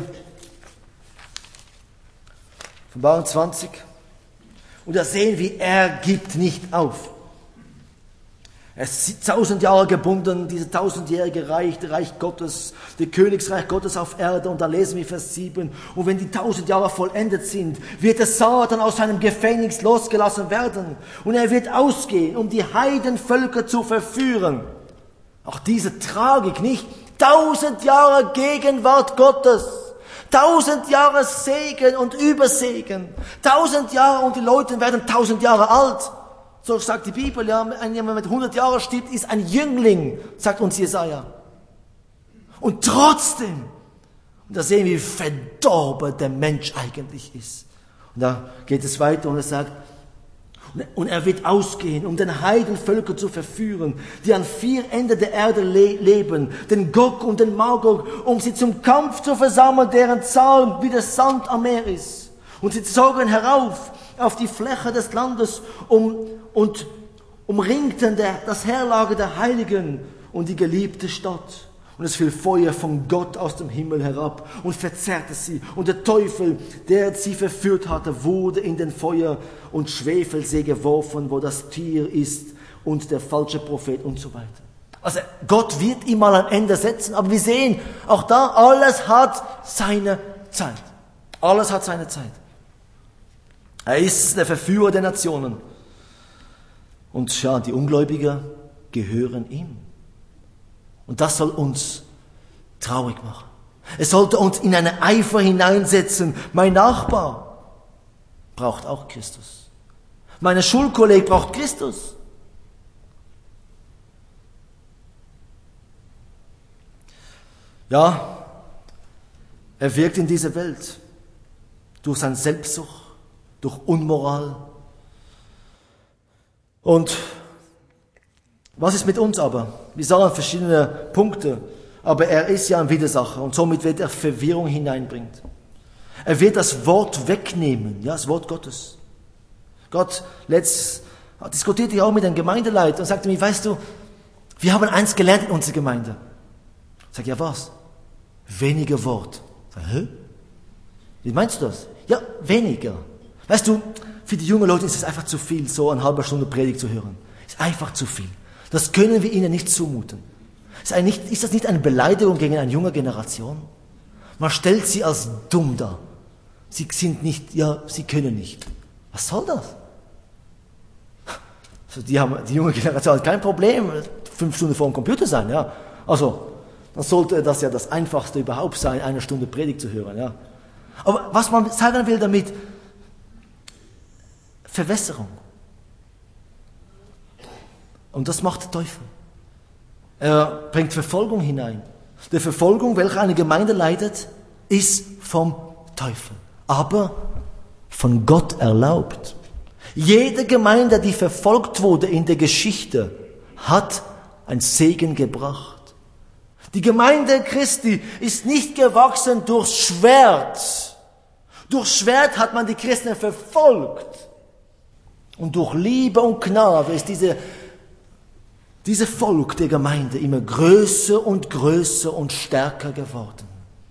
Offenbarung zwanzig, und da sehen wir, er gibt nicht auf. Er ist tausend Jahre gebunden, diese tausendjährige Reich, der Reich Gottes, der Königsreich Gottes auf Erde. Und da lesen wir Vers sieben. Und wenn die tausend Jahre vollendet sind, wird der Satan aus seinem Gefängnis losgelassen werden. Und er wird ausgehen, um die Heidenvölker zu verführen. Auch diese Tragik, nicht? Tausend Jahre Gegenwart Gottes. Tausend Jahre Segen und Übersegen. Tausend Jahre und die Leute werden tausend Jahre alt. So sagt die Bibel, ja, wenn jemand mit hundert Jahren stirbt, ist ein Jüngling, sagt uns Jesaja. Und trotzdem, und da sehen wir, wie verdorben der Mensch eigentlich ist. Und da geht es weiter und er sagt, und er wird ausgehen, um den Heidenvölker zu verführen, die an vier Enden der Erde le- leben, den Gog und den Magog, um sie zum Kampf zu versammeln, deren Zahl wie der Sand am Meer ist. Und sie zogen herauf auf die Fläche des Landes um, und umringten der, das Heerlager der Heiligen und die geliebte Stadt. Und es fiel Feuer von Gott aus dem Himmel herab und verzerrte sie. Und der Teufel, der sie verführt hatte, wurde in den Feuer- und Schwefelsee geworfen, wo das Tier ist und der falsche Prophet und so weiter. Also Gott wird ihm mal ein Ende setzen, aber wir sehen, auch da, alles hat seine Zeit. Alles hat seine Zeit. Er ist der Verführer der Nationen. Und ja, die Ungläubigen gehören ihm. Und das soll uns traurig machen. Es sollte uns in einen Eifer hineinsetzen. Mein Nachbar braucht auch Christus. Meine Schulkollegin braucht Christus. Ja, er wirkt in dieser Welt durch seine Selbstsucht, durch Unmoral. Und was ist mit uns aber? Wir sagen verschiedene Punkte, aber er ist ja ein Widersacher und somit wird er Verwirrung hineinbringen. Er wird das Wort wegnehmen, ja, das Wort Gottes. Gott letzt, diskutierte ja auch mit einem Gemeindeleiter und sagte mir, weißt du, wir haben eins gelernt in unserer Gemeinde. Ich sage, ja was? Weniger Wort. Ich sage, hä? Wie meinst du das? Ja, weniger. Weißt du, für die jungen Leute ist es einfach zu viel, so eine halbe Stunde Predigt zu hören. Ist einfach zu viel. Das können wir ihnen nicht zumuten. Ist, ein nicht, ist das nicht eine Beleidigung gegen eine junge Generation? Man stellt sie als dumm dar. Sie sind nicht, ja, sie können nicht. Was soll das? Also die, haben, die junge Generation hat kein Problem, fünf Stunden vor dem Computer sein, ja. Also, dann sollte das ja das Einfachste überhaupt sein, eine Stunde Predigt zu hören, ja. Aber was man sagen will damit, Verwässerung. Und das macht der Teufel. Er bringt Verfolgung hinein. Die Verfolgung, welche eine Gemeinde leidet, ist vom Teufel, aber von Gott erlaubt. Jede Gemeinde, die verfolgt wurde in der Geschichte, hat ein Segen gebracht. Die Gemeinde Christi ist nicht gewachsen durch Schwert. Durch Schwert hat man die Christen verfolgt. Und durch Liebe und Gnade ist diese, diese Volk der Gemeinde immer größer und größer und stärker geworden.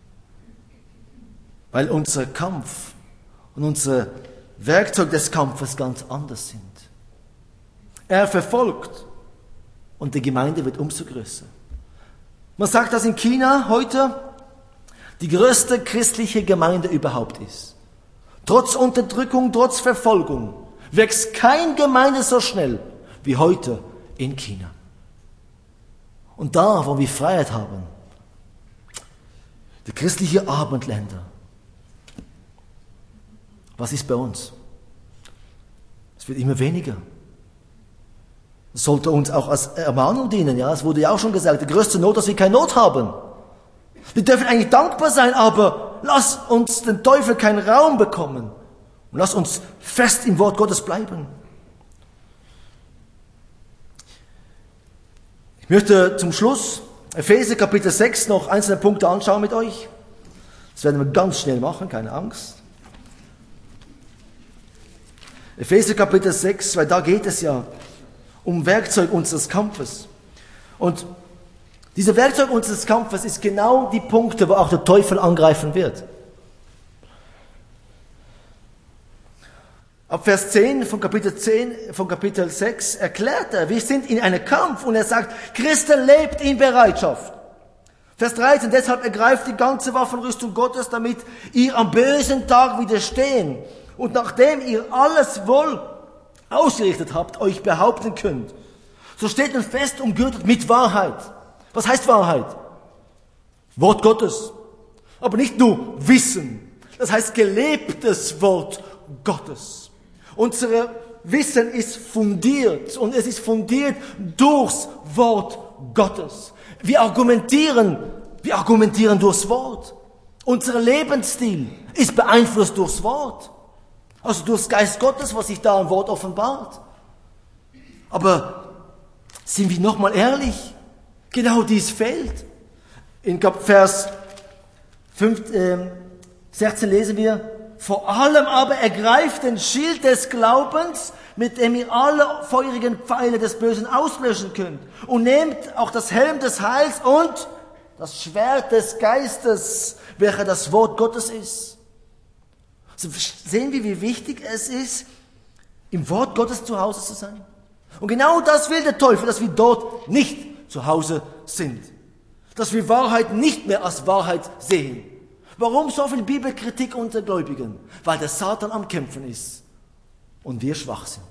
Weil unser Kampf und unser Werkzeug des Kampfes ganz anders sind. Er verfolgt und die Gemeinde wird umso größer. Man sagt, dass in China heute die größte christliche Gemeinde überhaupt ist. Trotz Unterdrückung, trotz Verfolgung wächst keine Gemeinde so schnell wie heute in China. Und da, wo wir Freiheit haben, die christliche Abendländer, was ist bei uns? Es wird immer weniger. Das sollte uns auch als Ermahnung dienen, ja. Es wurde ja auch schon gesagt, die größte Not, dass wir keine Not haben. Wir dürfen eigentlich dankbar sein, aber lass uns den Teufel keinen Raum bekommen. Und lass uns fest im Wort Gottes bleiben. Ich möchte zum Schluss Epheser Kapitel sechs noch einzelne Punkte anschauen mit euch. Das werden wir ganz schnell machen, keine Angst. Epheser Kapitel sechs, weil da geht es ja um Werkzeug unseres Kampfes. Und diese Werkzeug unseres Kampfes ist genau die Punkte, wo auch der Teufel angreifen wird. Ab Vers zehn von Kapitel zehn, von Kapitel sechs erklärt er, wir sind in einem Kampf und er sagt, Christen lebt in Bereitschaft. Vers dreizehn, deshalb ergreift die ganze Waffenrüstung Gottes, damit ihr am bösen Tag widerstehen und nachdem ihr alles wohl ausgerichtet habt, euch behaupten könnt. So steht nun fest umgürtet mit Wahrheit. Was heißt Wahrheit? Wort Gottes. Aber nicht nur Wissen. Das heißt gelebtes Wort Gottes. Unser Wissen ist fundiert und es ist fundiert durchs Wort Gottes. Wir argumentieren, wir argumentieren durchs Wort. Unser Lebensstil ist beeinflusst durchs Wort. Also durchs Geist Gottes, was sich da im Wort offenbart. Aber sind wir nochmal ehrlich? Genau dies fehlt. In Vers fünf, äh, sechzehn lesen wir, vor allem aber ergreift den Schild des Glaubens, mit dem ihr alle feurigen Pfeile des Bösen auslöschen könnt. Und nehmt auch das Helm des Heils und das Schwert des Geistes, welcher das Wort Gottes ist. Also sehen wir, wie wichtig es ist, im Wort Gottes zu Hause zu sein. Und genau das will der Teufel, dass wir dort nicht zu Hause sind. Dass wir Wahrheit nicht mehr als Wahrheit sehen. Warum so viel Bibelkritik unter Gläubigen? Weil der Satan am Kämpfen ist und wir schwach sind.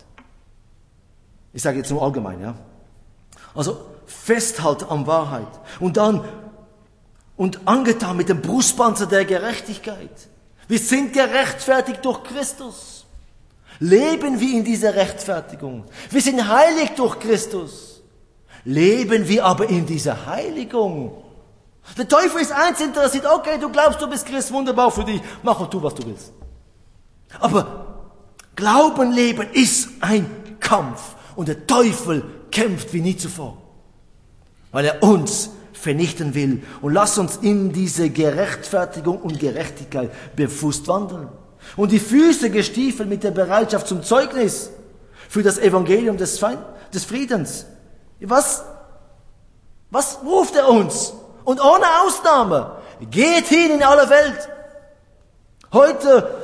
Ich sage jetzt nur allgemein, ja. Also festhalten an Wahrheit und dann und angetan mit dem Brustpanzer der Gerechtigkeit. Wir sind gerechtfertigt durch Christus. Leben wir in dieser Rechtfertigung. Wir sind heilig durch Christus. Leben wir aber in dieser Heiligung. Der Teufel ist eins interessiert, okay, du glaubst, du bist Christ, wunderbar für dich, mach und tu, was du willst. Aber Glauben leben ist ein Kampf und der Teufel kämpft wie nie zuvor, weil er uns vernichten will. Und lass uns in diese Gerechtfertigung und Gerechtigkeit bewusst wandeln. Und die Füße gestiefelt mit der Bereitschaft zum Zeugnis für das Evangelium des, Feind, des Friedens. Was, was ruft er uns? Und ohne Ausnahme, geht hin in alle Welt. Heute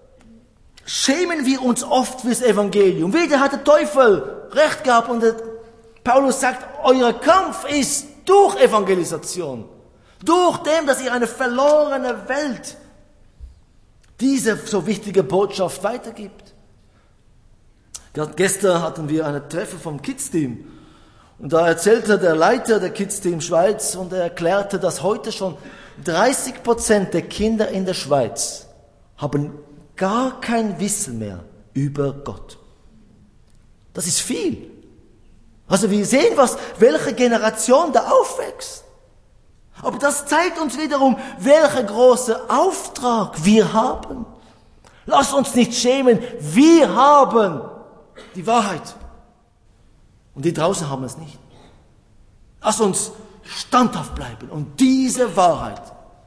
schämen wir uns oft fürs Evangelium. Wieder hat der Teufel recht gehabt und der Paulus sagt, euer Kampf ist durch Evangelisation. Durch dem, dass ihr eine verlorene Welt diese so wichtige Botschaft weitergibt. Gestern hatten wir eine Treffen vom Kids-Team. Und da erzählte der Leiter der Kids-Team Schweiz und er erklärte, dass heute schon dreißig Prozent der Kinder in der Schweiz haben gar kein Wissen mehr über Gott. Das ist viel. Also wir sehen, was, welche Generation da aufwächst. Aber das zeigt uns wiederum, welchen großen Auftrag wir haben. Lass uns nicht schämen, wir haben die Wahrheit. Und die draußen haben es nicht. Lass uns standhaft bleiben und diese Wahrheit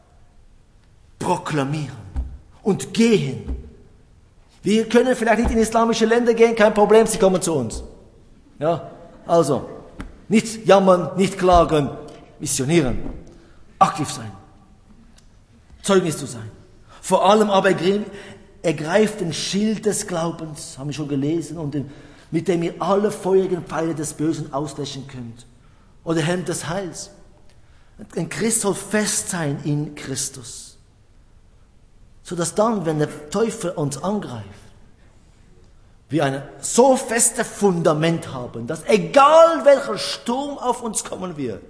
proklamieren und gehen. Wir können vielleicht nicht in islamische Länder gehen, kein Problem, sie kommen zu uns. Ja, also, nicht jammern, nicht klagen, missionieren, aktiv sein, Zeugnis zu sein. Vor allem aber ergreift den Schild des Glaubens, haben wir schon gelesen, und den mit dem ihr alle feurigen Pfeile des Bösen auslöschen könnt. Oder Helm des Heils. Ein Christ soll fest sein in Christus. Sodass dann, wenn der Teufel uns angreift, wir ein so festes Fundament haben, dass egal welcher Sturm auf uns kommen wird,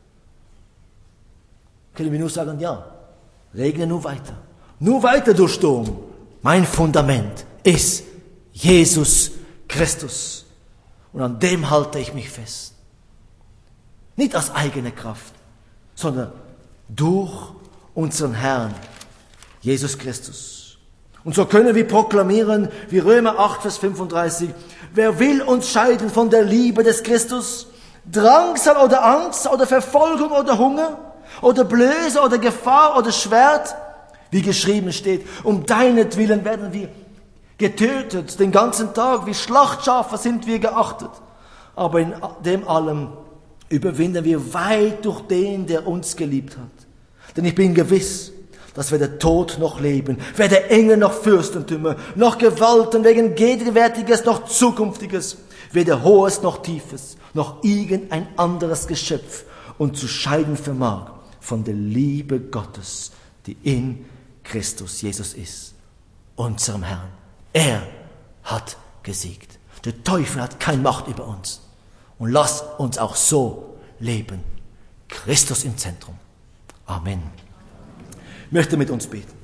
können wir nur sagen, ja, regne nur weiter. Nur weiter durch Sturm. Mein Fundament ist Jesus Christus. Und an dem halte ich mich fest. Nicht aus eigener Kraft, sondern durch unseren Herrn, Jesus Christus. Und so können wir proklamieren, wie Römer acht, Vers fünfunddreißig, wer will uns scheiden von der Liebe des Christus? Drangsal oder Angst oder Verfolgung oder Hunger oder Blöße oder Gefahr oder Schwert? Wie geschrieben steht, um deinetwillen werden wir getötet, den ganzen Tag, wie Schlachtschafe sind wir geachtet. Aber in dem allem überwinden wir weit durch den, der uns geliebt hat. Denn ich bin gewiss, dass weder Tod noch Leben, weder Engel noch Fürstentümer, noch Gewalten, wegen Gegenwärtiges noch Zukünftiges, weder Hohes noch Tiefes, noch irgendein anderes Geschöpf uns zu scheiden vermag von der Liebe Gottes, die in Christus Jesus ist, unserem Herrn. Er hat gesiegt. Der Teufel hat keine Macht über uns. Und lasst uns auch so leben. Christus im Zentrum. Amen. Ich möchte mit uns beten.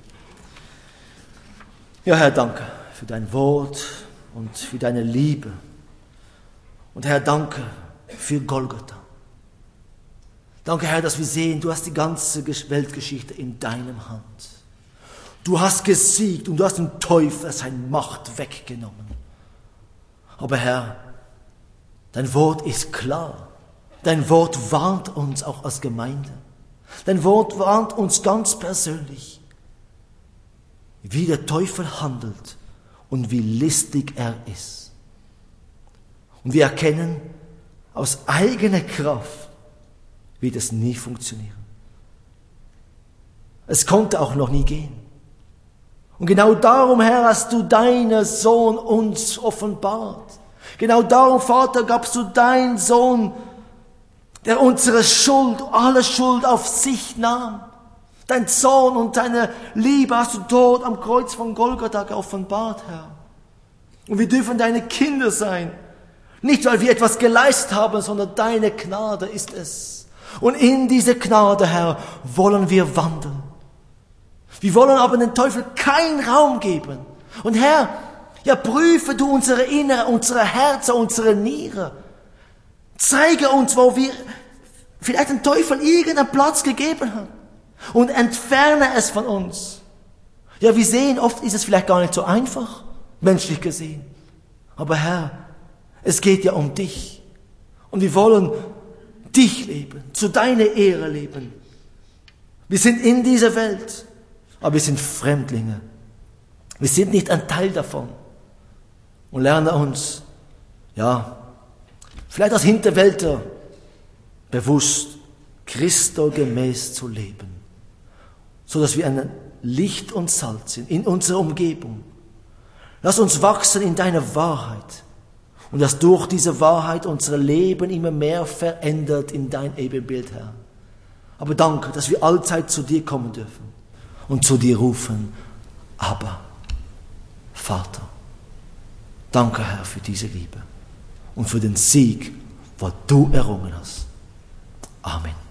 Ja, Herr, danke für dein Wort und für deine Liebe. Und Herr, danke für Golgatha. Danke, Herr, dass wir sehen, du hast die ganze Weltgeschichte in deinem Hand. Du hast gesiegt und du hast dem Teufel seine Macht weggenommen. Aber Herr, dein Wort ist klar. Dein Wort warnt uns auch als Gemeinde. Dein Wort warnt uns ganz persönlich, wie der Teufel handelt und wie listig er ist. Und wir erkennen, aus eigener Kraft wird es nie funktionieren. Es konnte auch noch nie gehen. Und genau darum, Herr, hast du deinen Sohn uns offenbart. Genau darum, Vater, gabst du deinen Sohn, der unsere Schuld, alle Schuld auf sich nahm. Dein Sohn und deine Liebe hast du dort am Kreuz von Golgatha geoffenbart, Herr. Und wir dürfen deine Kinder sein. Nicht, weil wir etwas geleistet haben, sondern deine Gnade ist es. Und in diese Gnade, Herr, wollen wir wandeln. Wir wollen aber den Teufel keinen Raum geben. Und Herr, ja, prüfe du unsere Innere, unsere Herzen, unsere Niere. Zeige uns, wo wir vielleicht den Teufel irgendeinen Platz gegeben haben. Und entferne es von uns. Ja, wir sehen, oft ist es vielleicht gar nicht so einfach, menschlich gesehen. Aber Herr, es geht ja um dich. Und wir wollen dich leben, zu deiner Ehre leben. Wir sind in dieser Welt, aber wir sind Fremdlinge. Wir sind nicht ein Teil davon. Und lerne uns, ja, vielleicht als Hinterwälder bewusst, Christo gemäß zu leben. So dass wir ein Licht und Salz sind in unserer Umgebung. Lass uns wachsen in deiner Wahrheit. Und dass durch diese Wahrheit unser Leben immer mehr verändert in dein Ebenbild, Herr. Aber danke, dass wir allzeit zu dir kommen dürfen und zu dir rufen, aber Vater. Danke, Herr, für diese Liebe und für den Sieg, was du errungen hast. Amen.